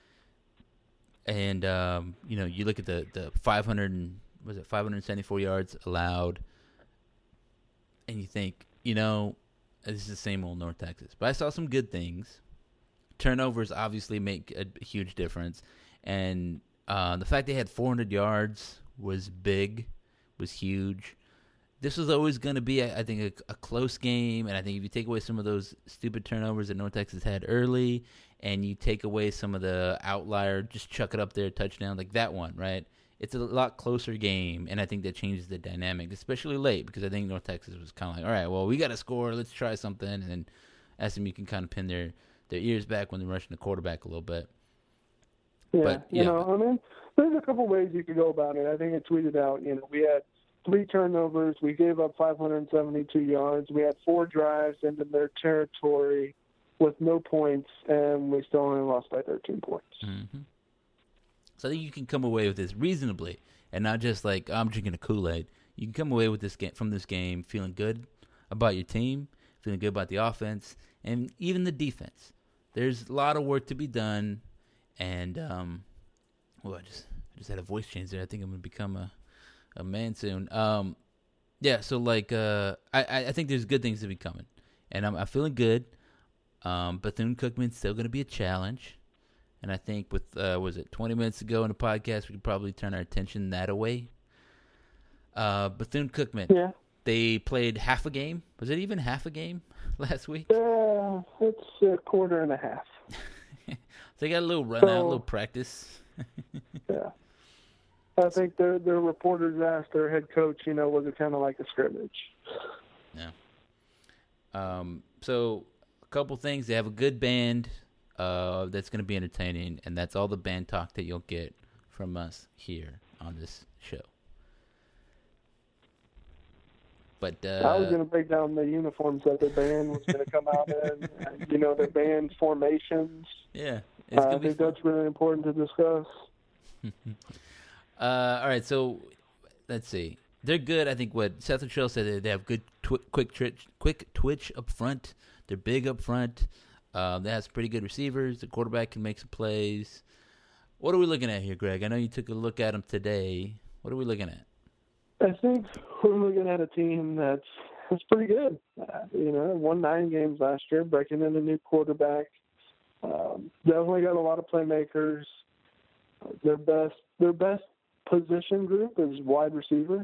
And um, you know, you look at the the five hundred and was it five hundred seventy-four yards allowed. And you think, you know, this is the same old North Texas. But I saw some good things. Turnovers obviously make a huge difference. And uh, the fact they had four hundred yards was big, was huge. This was always going to be, I think, a, a close game. And I think if you take away some of those stupid turnovers that North Texas had early, and you take away some of the outlier, just chuck it up there, touchdown, like that one, right? It's a lot closer game, and I think that changes the dynamic, especially late, because I think North Texas was kind of like, all right, well, we got to score. Let's try something. And then S M U can kind of pin their, their ears back when they're rushing the quarterback a little bit. Yeah, but, you yeah. know, I mean, there's a couple ways you could go about it. I think it tweeted out, you know, we had three turnovers. We gave up five hundred seventy-two yards. We had four drives into their territory with no points, and we still only lost by thirteen points. Mm-hmm. So I think you can come away with this reasonably, and not just like, I'm drinking a Kool-Aid. You can come away with this game from this game feeling good about your team, feeling good about the offense, and even the defense. There's a lot of work to be done, and um, well, I just I just had a voice change there. I think I'm gonna become a a man soon. Um, yeah. So like, uh, I I think there's good things to be coming, and I'm I'm feeling good. Um, Bethune-Cookman's still gonna be a challenge. And I think with, uh, was it twenty minutes ago in the podcast, we could probably turn our attention that away. Uh, Bethune-Cookman, yeah. They played half a game. Was it even half a game last week? Yeah, uh, it's a quarter and a half. they got a little run So- out, a little practice. Yeah. I think their their reporters asked their head coach, you know, was it kind of like a scrimmage? Yeah. Um. So a couple things. They have a good band. Uh. That's going to be entertaining, and that's all the band talk that you'll get from us here on this show. But uh, I was going to break down the uniforms that their band was going to come out in, and, you know, their band formations. yeah, it's Uh, gonna I be think fun. that's really important to discuss. Uh, all right, so let's see. They're good. I think what Seth Luttrell said, they- they have good twi- quick twitch, quick twitch up front. They're big up front. Uh, they have some pretty good receivers. The quarterback can make some plays. What are we looking at here, Greg? I know you took a look at them today. What are we looking at? I think we're looking at a team that's that's pretty good. Uh, you know, won nine games last year, breaking in a new quarterback. Um, definitely got a lot of playmakers. Uh, their best their best position group is wide receiver,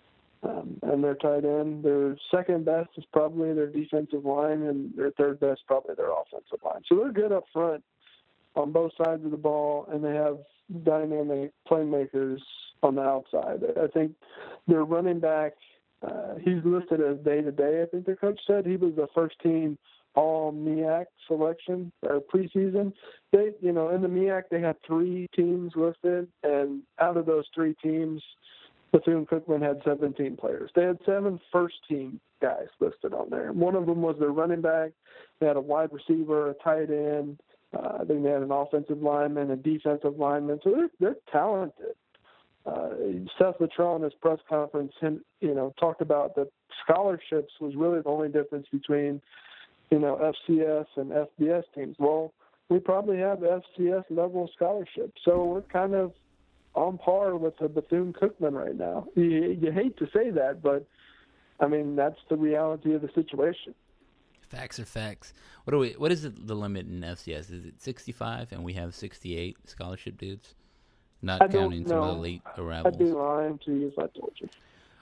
um, and their tight end. Their second best is probably their defensive line, and their third best probably their offensive line. So they're good up front on both sides of the ball, and they have dynamic playmakers on the outside. I think their running back, uh, he's listed as day-to-day, I think their coach said. He was the first team all M E A C selection or preseason. They, you know, in the M E A C, they had three teams listed, and out of those three teams, Bethune-Cookman had seventeen players. They had seven first-team guys listed on there. One of them was their running back. They had a wide receiver, a tight end. Uh, I think they had an offensive lineman, a defensive lineman. So they're, they're talented. Uh, Seth Luttrell in his press conference, him, you know, talked about that scholarships was really the only difference between, you know, F C S and F B S teams. Well, we probably have F C S level scholarship, so we're kind of on par with the Bethune-Cookman right now. You, you hate to say that, but I mean that's the reality of the situation. Facts are facts. What are we? What is it, the limit in F C S? Is it sixty-five, and we have sixty-eight scholarship dudes? Not I don't counting some of the know. late I'd be arrivals. lying to you if I told you.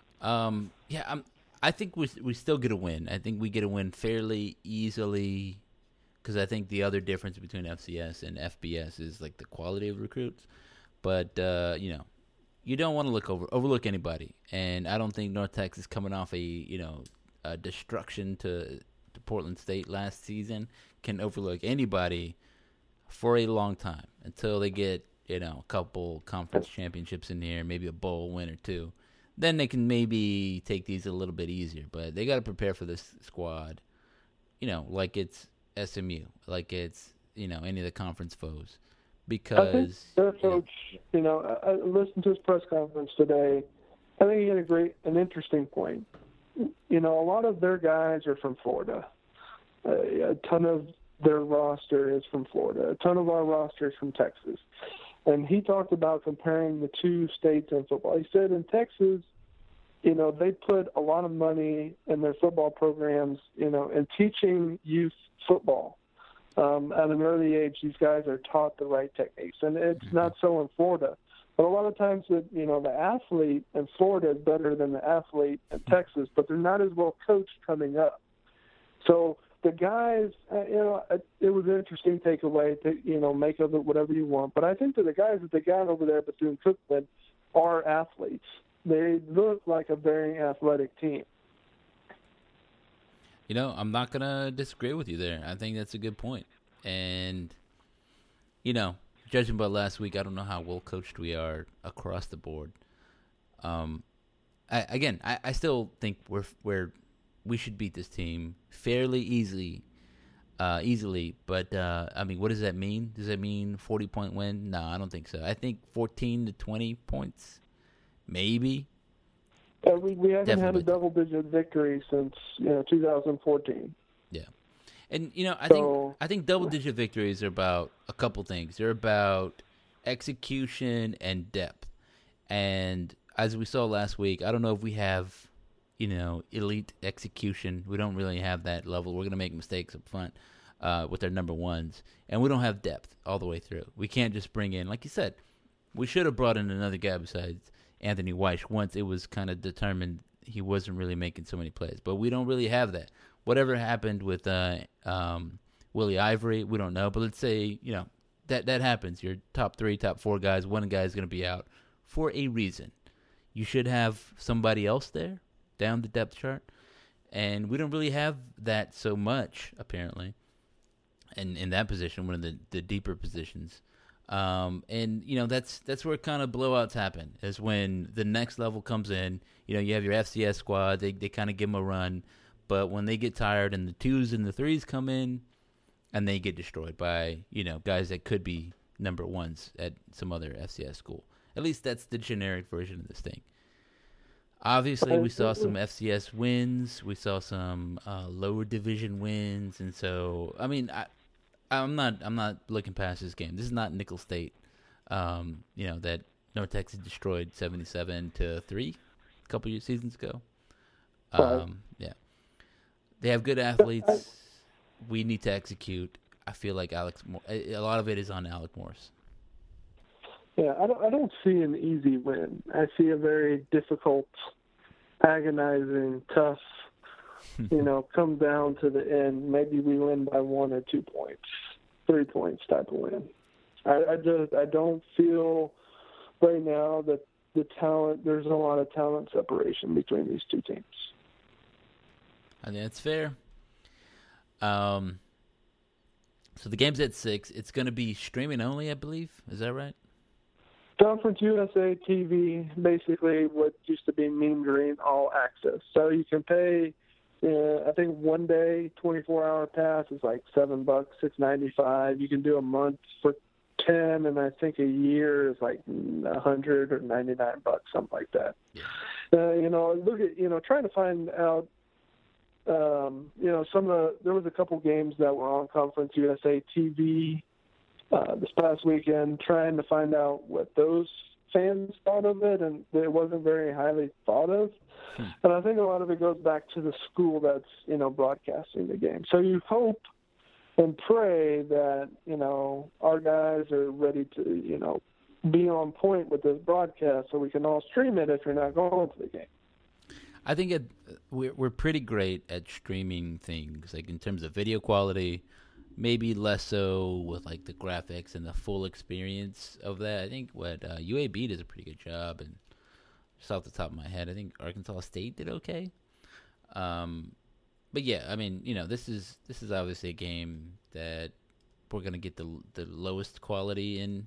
Um, yeah, I'm, I think we we still get a win. I think we get a win fairly easily, because I think the other difference between F C S and F B S is like the quality of recruits. But uh, you know, you don't want to look over overlook anybody, and I don't think North Texas coming off a you know a destruction to to Portland State last season can overlook anybody for a long time until they get you know a couple conference championships in here, maybe a bowl win or two. Then they can maybe take these a little bit easier, but they got to prepare for this squad, you know, like it's S M U, like it's, you know, any of the conference foes. I think Because, their you know, coach, you know, I, I listened to his press conference today. I think he had a great, an interesting point. You know, a lot of their guys are from Florida. Uh, a ton of their roster is from Florida. A ton of our roster is from Texas. And he talked about comparing the two states in football. He said in Texas, you know, they put a lot of money in their football programs, you know, in teaching youth football. Um, at an early age, these guys are taught the right techniques. And it's Mm-hmm. not so in Florida. But a lot of times, the, you know, the athlete in Florida is better than the athlete in Texas, but they're not as well coached coming up. So the guys, uh, you know, it, it was an interesting takeaway to, you know, make of it whatever you want. But I think that the guys that they got over there Bethune-Cookman are athletes. They look like a very athletic team. You know, I'm not going to disagree with you there. I think that's a good point. And, you know, judging by last week, I don't know how well coached we are across the board. Um, I, again, I, I still think we're we're we should beat this team fairly easily, uh, easily. But uh, I mean, what does that mean? Does that mean forty point win? No, I don't think so. I think fourteen to twenty points, maybe. Uh, we, we haven't Definitely. had a double-digit victory since, you know, two thousand fourteen. Yeah. And, you know, I So- think I think double-digit victories are about a couple things. They're about execution and depth. And as we saw last week, I don't know if we have, you know, elite execution. We don't really have that level. We're going to make mistakes up front uh, with our number ones. And we don't have depth all the way through. We can't just bring in, like you said, we should have brought in another guy besides Anthony Weish once it was kind of determined he wasn't really making so many plays. But we don't really have that. Whatever happened with uh, um, Willie Ivory, we don't know. But let's say, you know, that that happens. Your top three, top four guys, one guy is going to be out for a reason. You should have somebody else there down the depth chart, and we don't really have that so much apparently. And in that position, one of the, the deeper positions, um, and you know that's that's where kind of blowouts happen. Is when the next level comes in. You know, you have your F C S squad. They they kind of give them a run, but when they get tired and the twos and the threes come in, and they get destroyed by you know guys that could be number ones at some other F C S school. At least that's the generic version of this thing. Obviously, we saw some F C S wins. We saw some uh, lower division wins, and so I mean, I, I'm not I'm not looking past this game. This is not Nickel State, um, you know that North Texas destroyed seventy-seven to three a couple of seasons ago. Um, Right. Yeah, they have good athletes. We need to execute. I feel like Alex. Mo- a a lot of it is on Alec Morris. Yeah, I don't, I don't see an easy win. I see a very difficult, agonizing, tough, you know, come down to the end. Maybe we win by one or two points, three points type of win. I, I just, I don't feel right now that the talent, there's a lot of talent separation between these two teams. I think that's fair. Um, so the game's at six. It's going to be streaming only, I believe. Is that right? Conference U S A T V, basically what used to be Mean Green All Access. So you can pay, uh, I think one day, twenty-four hour pass is like seven bucks, six ninety five. You can do a month for ten, and I think a year is like a hundred or ninety nine bucks, something like that. Yeah. Uh, you know, look at you know, trying to find out. Um, you know, some of the there was a couple games that were on Conference U S A T V. Uh, this past weekend, trying to find out what those fans thought of it, and it wasn't very highly thought of. Hmm. And I think a lot of it goes back to the school that's, you know, broadcasting the game. So you hope and pray that, you know, our guys are ready to, you know, be on point with this broadcast so we can all stream it if you're not going to the game. I think it, we're, we're pretty great at streaming things, like in terms of video quality. Maybe less so with like the graphics and the full experience of that. I think what uh, U A B does a pretty good job, and just off the top of my head, I think Arkansas State did okay. Um, but yeah, I mean, you know, this is this is obviously a game that we're gonna get the the lowest quality in,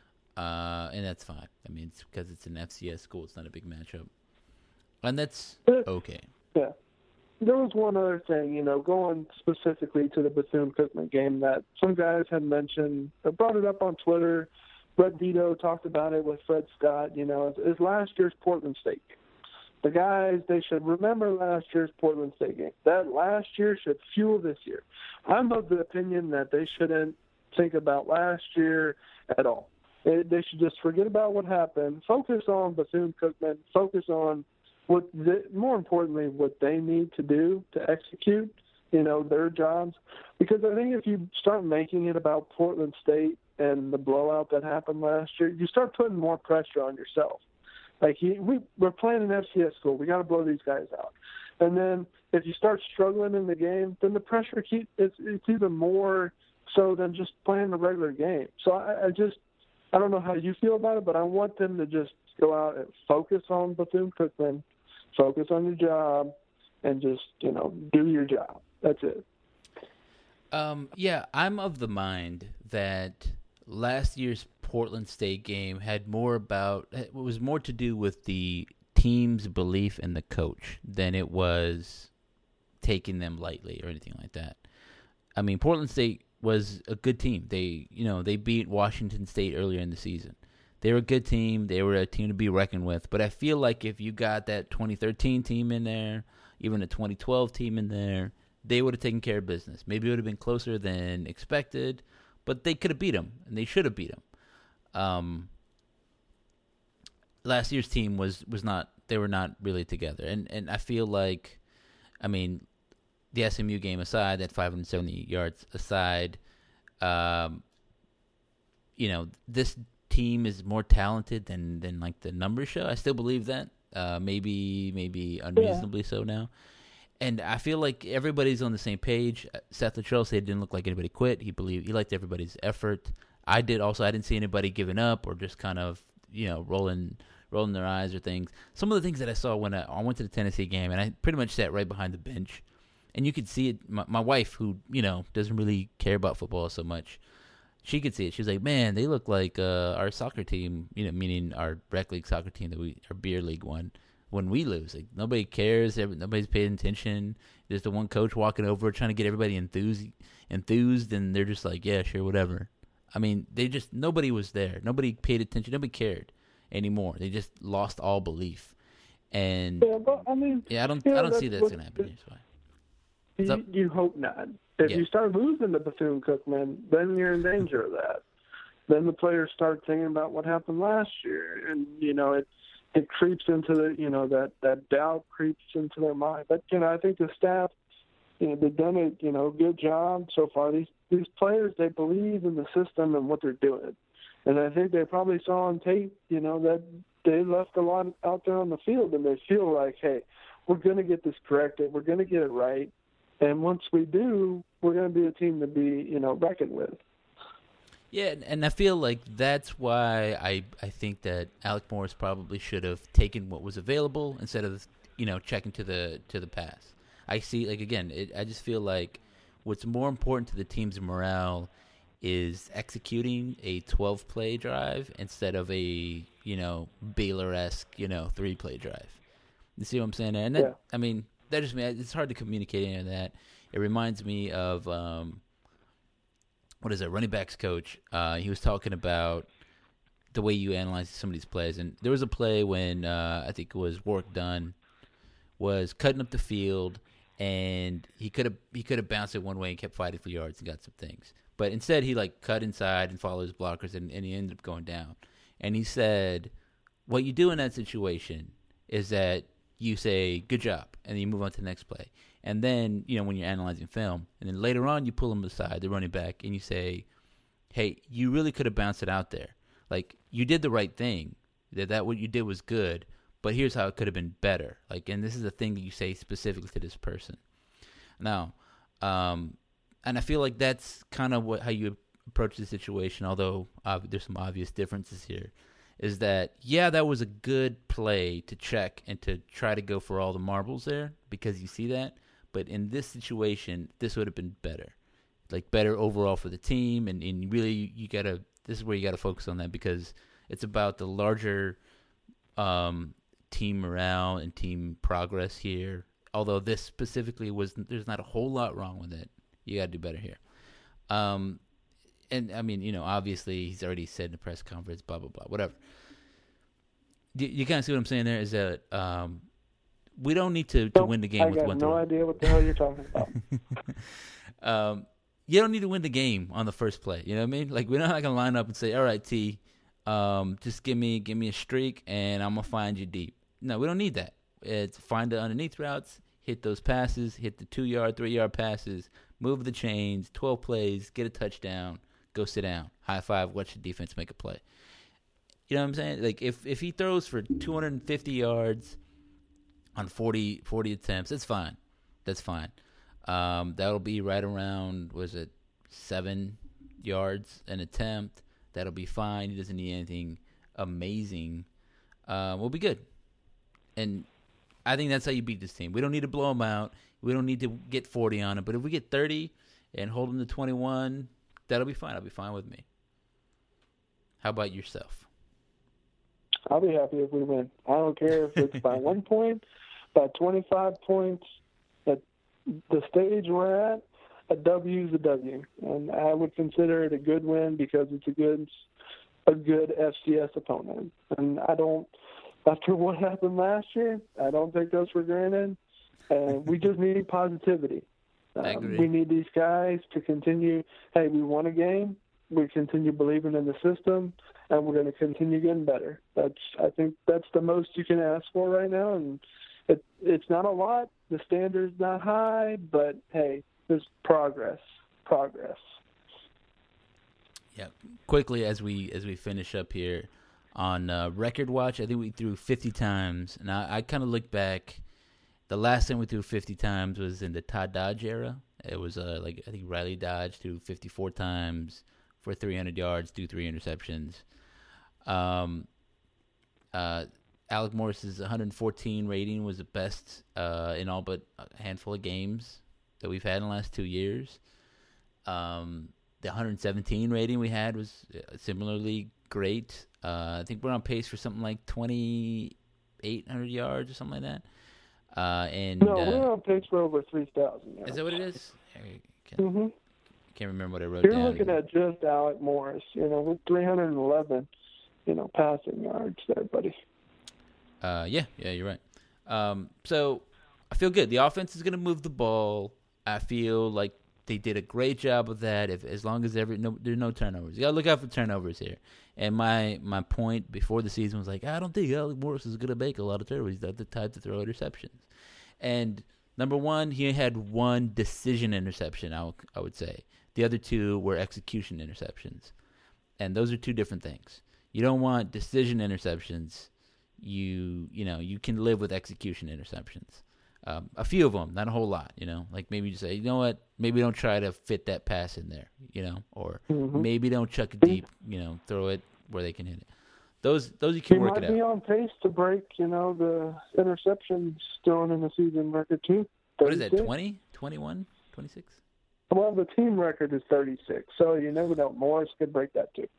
uh, and that's fine. I mean, it's because it's an F C S school; it's not a big matchup, and that's okay. Yeah. There was one other thing, you know, going specifically to the Bethune-Cookman game that some guys had mentioned, I brought it up on Twitter. Brett Vito talked about it with Fred Scott, you know, it's, it's last year's Portland State game. The guys, they should remember last year's Portland State game. That last year should fuel this year. I'm of the opinion that they shouldn't think about last year at all. They, they should just forget about what happened, focus on Bethune-Cookman, focus on what the, more importantly, what they need to do to execute, you know, their jobs. Because I think if you start making it about Portland State and the blowout that happened last year, you start putting more pressure on yourself. Like, you, we, we're playing an F C S school. We got to blow these guys out. And then if you start struggling in the game, then the pressure keep it's, it's even more so than just playing the regular game. So I, I just, I don't know how you feel about it, but I want them to just go out and focus on Bethune-Cookman, focus on your job, and just, you know, do your job. That's it. Um, yeah, I'm of the mind that last year's Portland State game had more about, it was more to do with the team's belief in the coach than it was taking them lightly or anything like that. I mean, Portland State was a good team. They, you know, they beat Washington State earlier in the season. They were a good team. They were a team to be reckoned with. But I feel like if you got that twenty thirteen team in there, even a twenty twelve team in there, they would have taken care of business. Maybe it would have been closer than expected, but they could have beat them, and they should have beat them. Um, last year's team was, was not – they were not really together. And, and I feel like, I mean, the S M U game aside, that five hundred seventy yards aside, um, you know, this – team is more talented than, than like the numbers show. I still believe that. Uh, maybe maybe unreasonably yeah. so now. And I feel like everybody's on the same page. Seth Luttrell said it didn't look like anybody quit. He believed he liked everybody's effort. I did also. I didn't see anybody giving up or just kind of you know rolling rolling their eyes or things. Some of the things that I saw when I, I went to the Tennessee game, and I pretty much sat right behind the bench, and you could see it. My, my wife, who you know doesn't really care about football so much, she could see it. She was like, "Man, they look like uh, our soccer team, you know, meaning our rec league soccer team that we, our beer league one, when we lose. Like nobody cares, every, nobody's paying attention. There's the one coach walking over trying to get everybody enthused, enthused, and they're just like, yeah, sure, whatever. I mean, they just nobody was there, nobody paid attention, nobody cared anymore. They just lost all belief, and yeah, but, I mean, yeah, I don't, yeah, I don't see that's what, gonna happen. Here's why. You, you hope not. If Yeah. you start losing to Bethune-Cookman, then you're in danger of that. Then the players start thinking about what happened last year, and you know it it creeps into the you know that that doubt creeps into their mind. But you know I think the staff, you know, they've done a you know good job so far. These these players, they believe in the system and what they're doing, and I think they probably saw on tape you know that they left a lot out there on the field, and they feel like, hey, we're going to get this corrected, we're going to get it right, and once we do, we're going to be a team to be you know reckoned with. Yeah, and I feel like that's why I I think that Alec Morris probably should have taken what was available instead of you know checking to the to the pass. I see, like again, it, I just feel like what's more important to the team's morale is executing a twelve play drive instead of a you know Baylor-esque you know three play drive. You see what I'm saying? And that, Yeah. I mean that just it's hard to communicate any of that. It reminds me of. Um, What is it? Running backs coach. Uh, he was talking about the way you analyze some of these plays, and there was a play when uh, I think it was Warwick Dunn was cutting up the field, and he could have he could have bounced it one way and kept fighting for yards and got some things, but instead he like cut inside and followed his blockers, and, and he ended up going down. And he said, what you do in that situation is that you say good job, and then you move on to the next play. And then, you know, when you're analyzing film, and then later on you pull him aside, the running back, and you say, hey, you really could have bounced it out there. Like, you did the right thing. That that what you did was good, but here's how it could have been better. Like, and this is the thing that you say specifically to this person. Now, um, and I feel like that's kind of what how you approach the situation, although uh, there's some obvious differences here, is that, yeah, that was a good play to check and to try to go for all the marbles there because you see that. But in this situation, this would have been better, like better overall for the team. And, and really, you gotta. This is where you gotta focus on that because it's about the larger um, team morale and team progress here. Although this specifically was, there's not a whole lot wrong with it. You gotta do better here. Um, and I mean, you know, obviously he's already said in the press conference, blah blah blah, whatever. You, you kind of see what I'm saying there? Is that um, we don't need to, to Nope, win the game I with got one no throw. idea what the hell you're talking about. um, you don't need to win the game on the first play. You know what I mean? Like we're not gonna line up and say, "All right, T, um, just give me give me a streak, and I'm gonna find you deep." No, we don't need that. It's find the underneath routes, hit those passes, hit the two yard, three yard passes, move the chains, twelve plays, get a touchdown, go sit down, high five, watch the defense make a play. You know what I'm saying? Like if if he throws for two hundred fifty yards on forty, forty attempts, that's fine. That's fine. Um, that'll be right around, was it seven yards an attempt? That'll be fine. He doesn't need anything amazing. Uh, we'll be good. And I think that's how you beat this team. We don't need to blow them out. We don't need to get forty on them. But if we get thirty and hold them to twenty-one, that'll be fine. I'll be fine with me. How about yourself? I'll be happy if we win. I don't care if it's by one point, by twenty-five points. At the stage we're at, a W is a W, and I would consider it a good win because it's a good, a good F C S opponent. And I don't, after what happened last year, I don't take those for granted. And we just need positivity. I Um, agree. we need these guys to continue. Hey, we won a game. We continue believing in the system, and we're going to continue getting better. That's I think that's the most you can ask for right now, and it, it's not a lot. The standard's not high, but hey, there's progress. Progress. Yeah. Quickly as we as we finish up here on uh, Record Watch, I think we threw fifty times, and I, I kind of look back. The last time we threw fifty times was in the Todd Dodge era. It was uh, like I think Riley Dodge threw fifty-four times for three hundred yards, do three interceptions. Um, uh, Alec Morris's one hundred fourteen rating was the best uh, in all but a handful of games that we've had in the last two years. Um, the one hundred seventeen rating we had was similarly great. Uh, I think we're on pace for something like twenty-eight hundred yards or something like that. Uh, and no, uh, we're on pace for over three thousand yards. Is that what it is? I can't, mm-hmm. can't remember what I wrote You're down. looking at just Alec Morris, you know, with three hundred eleven, you know, passing yards there, buddy. Uh, yeah, yeah, you're right. Um, so I feel good. The offense is going to move the ball. I feel like they did a great job of that. If as long as every no, there's no turnovers, you got to look out for turnovers here. And my my point before the season was like, I don't think Alec Morris is going to make a lot of turnovers. He's not the type to throw interceptions. And number one, he had one decision interception. I, w- I would say the other two were execution interceptions, and those are two different things. You don't want decision interceptions. You you know you can live with execution interceptions. Um, a few of them, not a whole lot. You know, like maybe you say, you know what, maybe don't try to fit that pass in there. You know, or mm-hmm. maybe don't chuck it deep. You know, throw it where they can hit it. Those those you can he work might it out. be on pace to break, you know, the interceptions still in the season record too. What is that? twenty, twenty-one, twenty-six? Well, the team record is thirty-six, so you never know. Morris could break that too.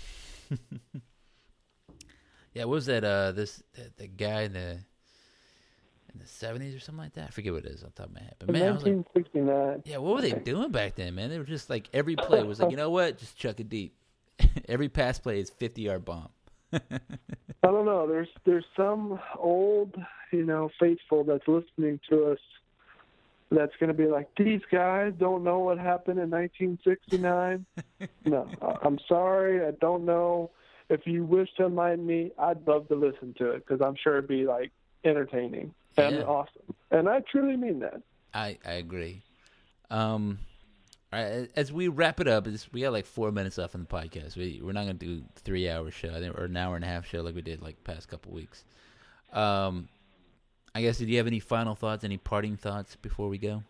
Yeah, what was that? Uh, this the, the guy in the in the seventies or something like that. I forget what it is on top of my head. But man, nineteen sixty-nine. I was like, yeah, what were they doing back then, man? They were just like every play was like, you know what, just chuck it deep. Every pass play is fifty yard bomb. I don't know. There's there's some old, you know, faithful that's listening to us that's going to be like, these guys don't know what happened in nineteen sixty-nine. No, I'm sorry. I don't know. If you wish to enlighten me, I'd love to listen to it because I'm sure it'd be like entertaining and yeah. awesome. And I truly mean that. I, I agree. Um, all right, as we wrap it up, we got like four minutes left on the podcast. We we're not gonna do a three hour show, I think, or an hour and a half show like we did like past couple weeks. Um, I guess, did you have any final thoughts, any parting thoughts before we go?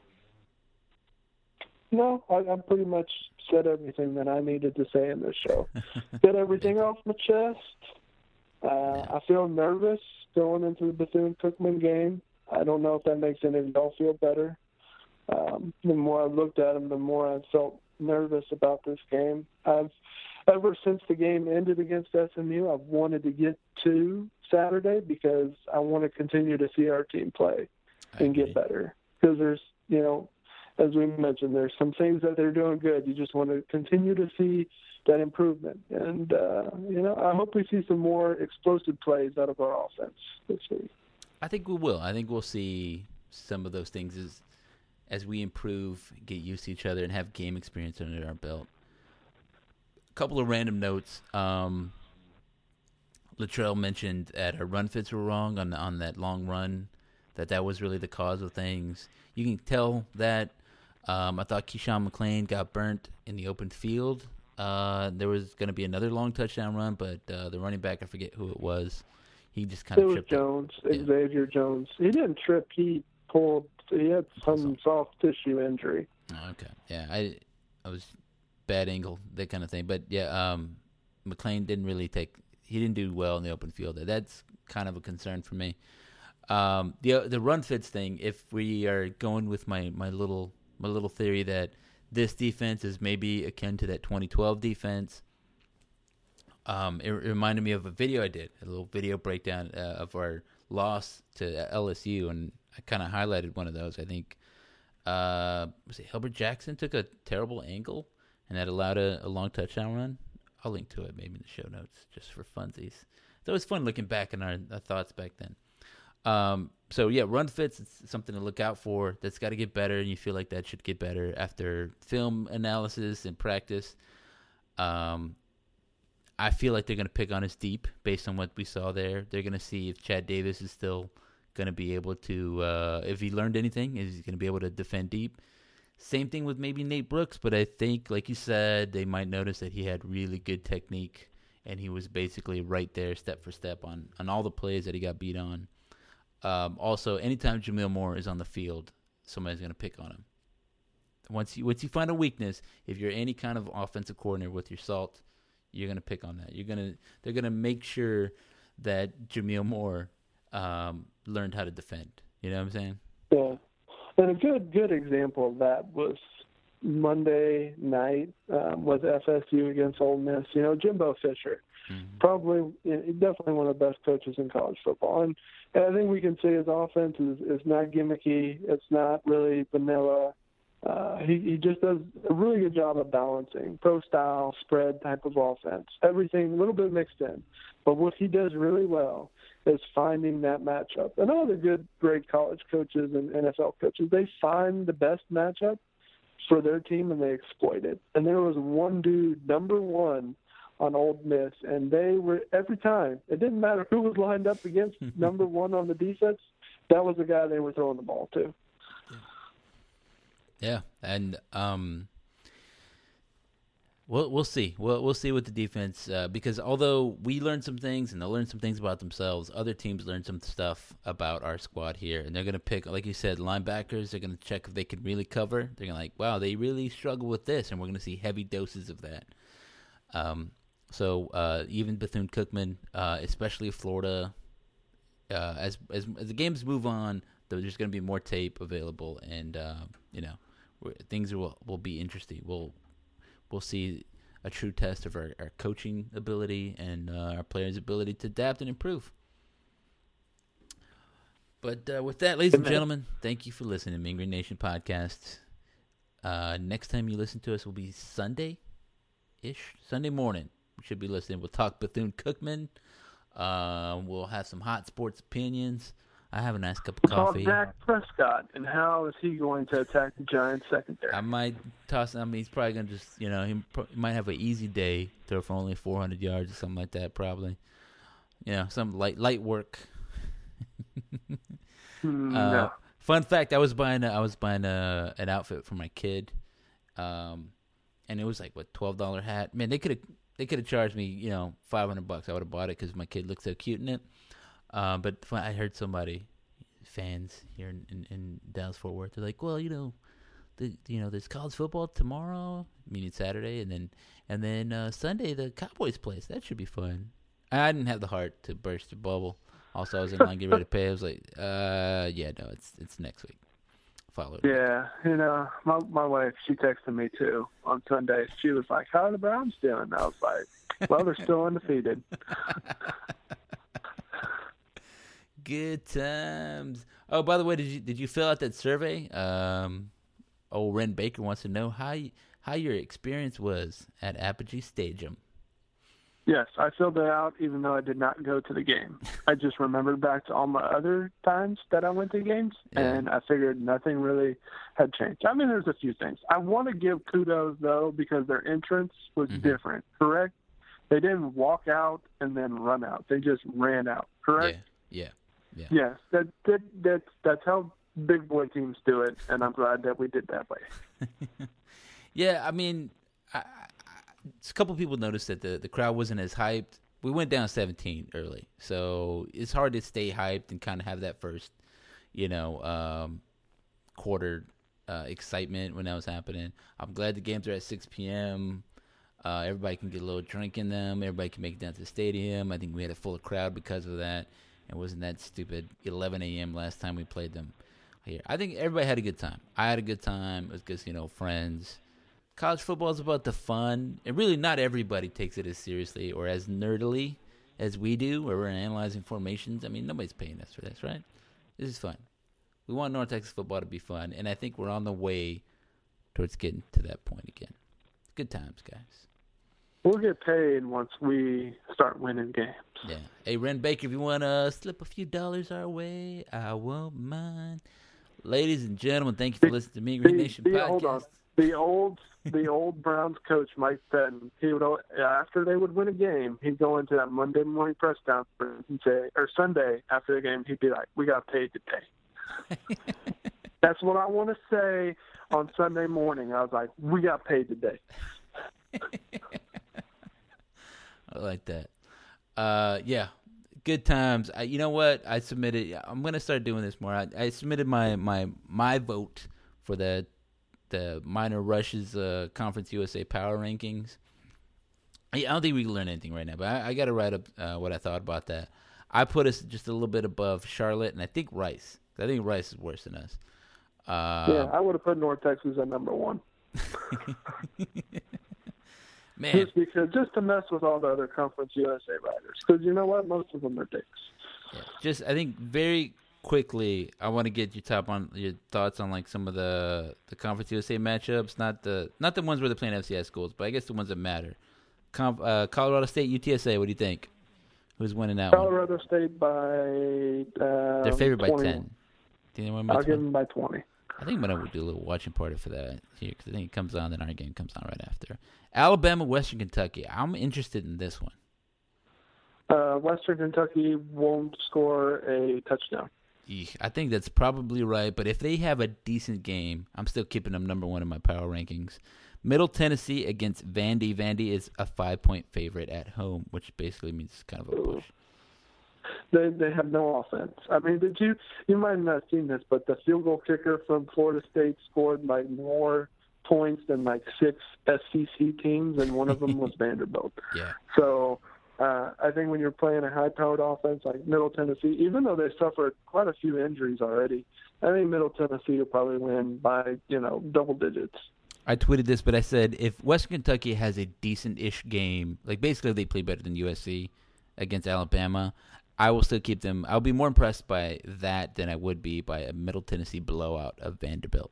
No, I, I pretty much said everything that I needed to say in this show. Get everything off my chest. Uh, yeah. I feel nervous going into the Bethune-Cookman game. I don't know if that makes any of y'all feel better. Um, the more I looked at him, the more I felt nervous about this game. I've ever since the game ended against S M U, I've wanted to get to Saturday because I want to continue to see our team play and get better. Because there's, you know, as we mentioned, there's some things that they're doing good. You just want to continue to see that improvement. And, uh, you know, I hope we see some more explosive plays out of our offense this week. I think we will. I think we'll see some of those things as, as we improve, get used to each other, and have game experience under our belt. A couple of random notes. Um, Latrell mentioned that our run fits were wrong on, on that long run, that that was really the cause of things. You can tell that. Um, I thought Keyshawn McClain got burnt in the open field. Uh, there was going to be another long touchdown run, but uh, the running back, I forget who it was, he just kind of tripped. It was Jones, up. Xavier yeah. Jones. He didn't trip. He pulled. He had some soft tissue injury. Oh, okay. Yeah, I, I was bad angle, that kind of thing. But yeah, um, McClain didn't really take. He didn't do well in the open field. That's kind of a concern for me. Um, the the run fits thing. If we are going with my, my little my little theory that this defense is maybe akin to that twenty twelve defense, um, it, it reminded me of a video I did, a little video breakdown uh, of our loss to L S U, and I kind of highlighted one of those. I think uh, was it Hilbert Jackson took a terrible angle, and that allowed a, a long touchdown run. I'll link to it maybe in the show notes just for funsies. It was fun looking back on our, our thoughts back then. Um, so yeah, run fits, it's something to look out for. That's got to get better, and you feel like that should get better after film analysis and practice. Um, I feel like they're going to pick on us deep based on what we saw there. They're going to see if Chad Davis is still going to be able to, uh, if he learned anything, is he going to be able to defend deep? Same thing with maybe Nate Brooks, but I think, like you said, they might notice that he had really good technique, and he was basically right there step for step on, on all the plays that he got beat on. Um, also, anytime Jamil Moore is on the field, somebody's going to pick on him. once you once you find a weakness, if you're any kind of offensive coordinator with your salt, you're gonna pick on that. You're gonna they're gonna make sure that Jameel Moore um, learned how to defend. You know what I'm saying? Yeah, and a good good example of that was Monday night um, was F S U against Ole Miss. You know, Jimbo Fisher, mm-hmm. probably you know, definitely one of the best coaches in college football, and, and I think we can say his offense is, is not gimmicky. It's not really vanilla. Uh, he, he just does a really good job of balancing pro style, spread type of offense, everything a little bit mixed in. But what he does really well is finding that matchup. And all the good, great college coaches and N F L coaches, they find the best matchup for their team and they exploit it. And there was one dude, number one, on Ole Miss, and they were every time. It didn't matter who was lined up against number one on the defense. That was the guy they were throwing the ball to. Yeah, and um, we'll we'll see. We'll we'll see with the defense uh, because although we learned some things and they'll learn some things about themselves, other teams learn some stuff about our squad here, and they're gonna pick, like you said, linebackers. They're gonna check if they can really cover. They're gonna like, wow, they really struggle with this, and we're gonna see heavy doses of that. Um, so uh, even Bethune-Cookman, uh, especially Florida, uh, as as as the games move on, there's gonna be more tape available, and uh, you know. Things will will be interesting. We'll we'll see a true test of our, our coaching ability and uh, our players' ability to adapt and improve. But uh, with that, ladies and gentlemen, thank you for listening to Mean Green Nation podcast. Uh, next time you listen to us will be Sunday-ish, Sunday morning. We should be listening. We'll talk Bethune-Cookman. Uh, we'll have some hot sports opinions. I have a nice cup of coffee. Talk Dak Prescott, and how is he going to attack the Giants secondary? I might toss him. I mean, he's probably going to just, you know, he, pro- he might have an easy day, throw for only four hundred yards or something like that, probably. You know, some light light work. mm, uh, no. Fun fact: I was buying a, I was buying a, an outfit for my kid, um, and it was like what twelve dollar hat. Man, they could have they could have charged me, you know, five hundred bucks. I would have bought it because my kid looked so cute in it. Uh, but I heard somebody, fans here in, in, in Dallas-Fort Worth, they're like, well, you know, the, you know, there's college football tomorrow, meaning Saturday, and then and then uh, Sunday the Cowboys play. So that should be fun. I didn't have the heart to burst the bubble. Also, I was in line getting ready to pay. I was like, uh, yeah, no, it's it's next week. Follow it. Yeah, you know, my my wife, she texted me too on Sunday. She was like, how are the Browns doing? I was like, well, they're still undefeated. Good times. Oh, by the way, did you did you fill out that survey? Um, old Ren Baker wants to know how you, how your experience was at Apogee Stadium. Yes, I filled it out even though I did not go to the game. I just remembered back to all my other times that I went to games, yeah. and I figured nothing really had changed. I mean, there's a few things. I want to give kudos, though, because their entrance was mm-hmm. different, correct? They didn't walk out and then run out. They just ran out, correct? Yeah, yeah. Yeah. Yes, that, that that's that's how big boy teams do it, and I'm glad that we did that way. Yeah, I mean, I, I, a couple people noticed that the, the crowd wasn't as hyped. We went down seventeen early, so it's hard to stay hyped and kind of have that first, you know, um, quarter uh, excitement when that was happening. I'm glad the games are at six p.m. Uh, everybody can get a little drink in them. Everybody can make it down to the stadium. I think we had a full crowd because of that. It wasn't that stupid eleven a.m. last time we played them here. I think everybody had a good time. I had a good time. It was because, you know, friends. College football is about the fun. And really not everybody takes it as seriously or as nerdily as we do, where we're analyzing formations. I mean, nobody's paying us for this, right? This is fun. We want North Texas football to be fun, and I think we're on the way towards getting to that point again. Good times, guys. We'll get paid once we start winning games. Yeah. Hey, Ren Baker, if you want to slip a few dollars our way, I won't mind. Ladies and gentlemen, thank you for listening to Mean Green Nation the, podcast. Hold on. The old, the old Browns coach, Mike Fenton, he would, after they would win a game, he'd go into that Monday morning press conference and say, or Sunday after the game, he'd be like, we got paid today. That's what I want to say on Sunday morning. I was like, we got paid today. I like that. Uh, yeah, good times. I, you know what? I submitted. I'm gonna start doing this more. I, I submitted my, my my vote for the the Minor Rush's uh, Conference U S A Power Rankings. I don't think we can learn anything right now, but I, I got to write up uh, what I thought about that. I put us just a little bit above Charlotte, and I think Rice. I think Rice is worse than us. Uh, yeah, I would have put North Texas at number one. Man. Just because, just to mess with all the other Conference U S A riders, because you know what, most of them are dicks. Yeah, just I think very quickly, I want to get your top on your thoughts on like some of the the Conference U S A matchups, not the not the ones where they're playing F C S schools, but I guess the ones that matter. Com- uh, Colorado State, U T S A. What do you think? Who's winning that Colorado one? State by uh, They're favored by twenty. ten. Do you know I'll give them by twenty. I think I'm going to do a little watching party for that here because I think it comes on, then our game comes on right after. Alabama, Western Kentucky. I'm interested in this one. Uh, Western Kentucky won't score a touchdown. Eesh, I think that's probably right, but if they have a decent game, I'm still keeping them number one in my power rankings. Middle Tennessee against Vandy. Vandy is a five-point favorite at home, which basically means it's kind of a push. They they have no offense. I mean, did you you might have not seen this, but the field goal kicker from Florida State scored like more points than like six S E C teams, and one of them was Vanderbilt. Yeah. So uh, I think when you're playing a high-powered offense like Middle Tennessee, even though they suffered quite a few injuries already, I think Middle Tennessee will probably win by you know double digits. I tweeted this, but I said if Western Kentucky has a decent-ish game, like basically they play better than U S C against Alabama, I will still keep them. I'll be more impressed by that than I would be by a Middle Tennessee blowout of Vanderbilt.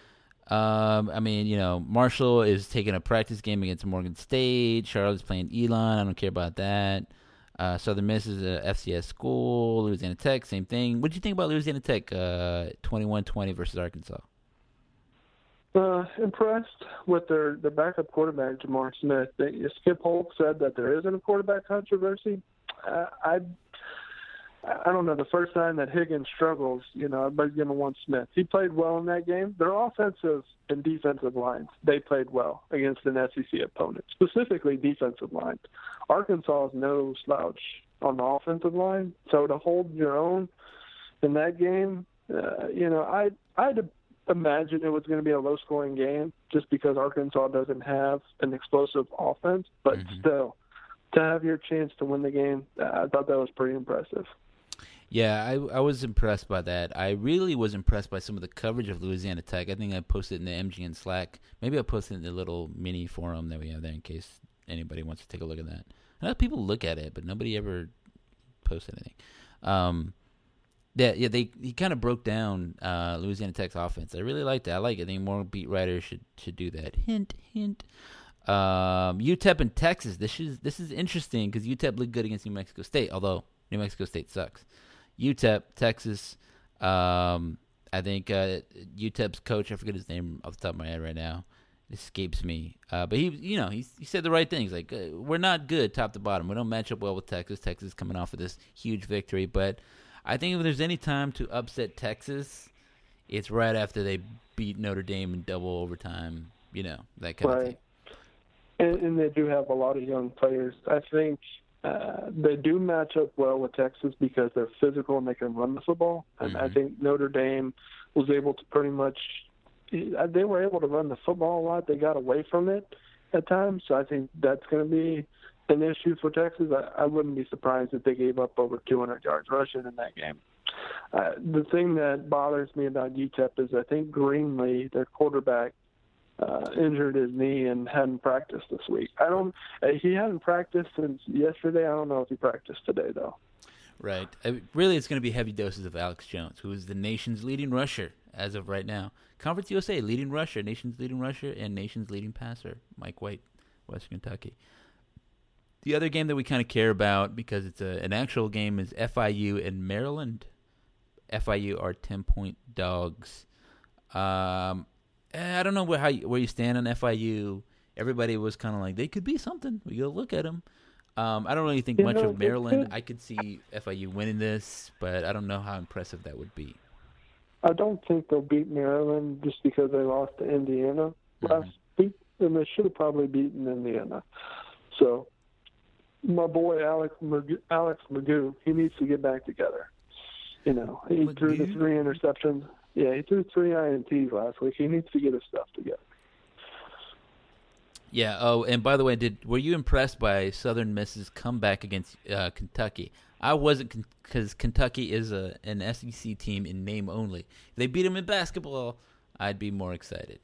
Um, I mean, you know, Marshall is taking a practice game against Morgan State. Charlotte's playing Elon. I don't care about that. Uh, Southern Miss is a F C S school. Louisiana Tech, same thing. What do you think about Louisiana Tech, uh, twenty-one twenty versus Arkansas? Uh, impressed with their, their backup quarterback, Jamar Smith. They, Skip Holt said that there isn't a quarterback controversy. Uh, I I don't know. The first time that Higgins struggles, you know, everybody's going to want Smith. He played well in that game. Their offensive and defensive lines, they played well against an S E C opponent, specifically defensive lines. Arkansas is no slouch on the offensive line. So to hold your own in that game, uh, you know, I, I'd imagine it was going to be a low-scoring game just because Arkansas doesn't have an explosive offense. But mm-hmm. still, to have your chance to win the game, uh, I thought that was pretty impressive. Yeah, I, I was impressed by that. I really was impressed by some of the coverage of Louisiana Tech. I think I posted it in the M G N Slack. Maybe I'll post it in the little mini forum that we have there in case anybody wants to take a look at that. I know people look at it, but nobody ever posts anything. Um, yeah, yeah, they he kind of broke down uh, Louisiana Tech's offense. I really like that. I like it. I think more beat writers should should do that. Hint, hint. Um, U T E P and Texas. This is this is interesting because U T E P looked good against New Mexico State, although New Mexico State sucks. U T E P, Texas. Um, I think uh, U T E P's coach, I forget his name off the top of my head right now. It escapes me. Uh, but he, you know, he he said the right things. Like uh, we're not good top to bottom. We don't match up well with Texas. Texas is coming off of this huge victory, but I think if there's any time to upset Texas, it's right after they beat Notre Dame in double overtime. You know, that kind right. of thing. And, and they do have a lot of young players. I think uh, they do match up well with Texas because they're physical and they can run the football. And mm-hmm. I think Notre Dame was able to pretty much – they were able to run the football a lot. They got away from it at times. So I think that's going to be an issue for Texas. I, I wouldn't be surprised if they gave up over two hundred yards rushing in that game. Uh, the thing that bothers me about U T E P is I think Greenlee, their quarterback, Uh, injured his knee and hadn't practiced this week. I don't. Uh, he hadn't practiced since yesterday. I don't know if he practiced today though. Right. I, really, it's going to be heavy doses of Alex Jones, who is the nation's leading rusher as of right now. Conference U S A leading rusher, nation's leading rusher, and nation's leading passer. Mike White, Western Kentucky. The other game that we kind of care about because it's a, an actual game is F I U and Maryland. F I U are ten-point dogs. Um. I don't know where how you, where you stand on F I U. Everybody was kind of like they could be something. We go look at them. Um, I don't really think you much know, of Maryland. I could see F I U winning this, but I don't know how impressive that would be. I don't think they'll beat Maryland just because they lost to Indiana last mm-hmm. week, and they should have probably beaten Indiana. So my boy Alex Magoo, Alex Magoo, he needs to get back together. You know, he Look threw good. the three interceptions. Yeah, he threw three I N Ts last week. He needs to get his stuff together. Yeah. Oh, and by the way, did were you impressed by Southern Miss's comeback against uh, Kentucky? I wasn't, because Kentucky is a an S E C team in name only. If they beat them in basketball, I'd be more excited.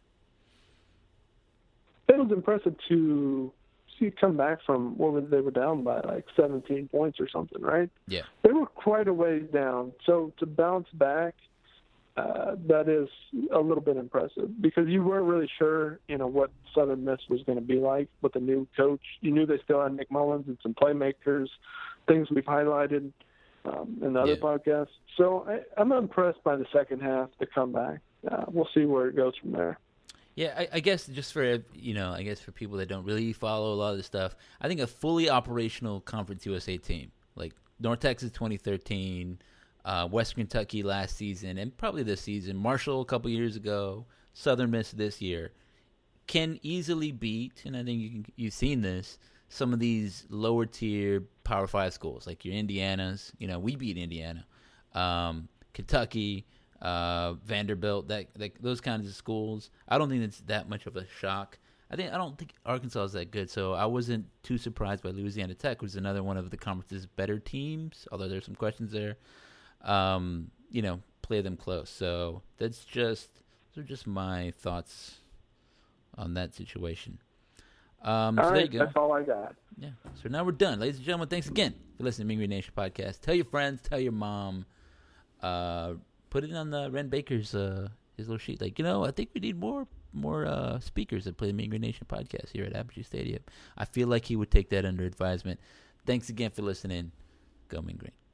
It was impressive to see come back from what was they were down by like seventeen points or something, right? Yeah. They were quite a ways down. So to bounce back, uh, that is a little bit impressive because you weren't really sure, you know, what Southern Miss was going to be like with the new coach. You knew they still had Nick Mullins and some playmakers, things we've highlighted um, in the other Yeah. podcasts. So I, I'm impressed by the second half, the comeback. Uh, we'll see where it goes from there. Yeah, I, I guess just for, you know, I guess for people that don't really follow a lot of this stuff, I think a fully operational Conference U S A team, like North Texas twenty thirteen, uh, Western Kentucky last season, and probably this season, Marshall a couple years ago, Southern Miss this year, can easily beat, and I think you can, you've seen this, some of these lower tier Power Five schools, like your Indiana's. You know, we beat Indiana, um, Kentucky, uh, Vanderbilt, that, that those kinds of schools. I don't think it's that much of a shock. I think I don't think Arkansas is that good, so I wasn't too surprised by Louisiana Tech, which is another one of the conference's better teams. Although there's some questions there, um, you know, play them close. So that's just those are just my thoughts on that situation. Um, All so right, there you go. that's all I got. Yeah. So now we're done, ladies and gentlemen. Thanks again for listening to Mean Green Nation podcast. Tell your friends, tell your mom. Uh, put it on the Ren Baker's uh, his little sheet. Like, you know, I think we need more more uh, speakers that play the Mean Green Nation podcast here at Apogee Stadium. I feel like he would take that under advisement. Thanks again for listening. Go Mean Green.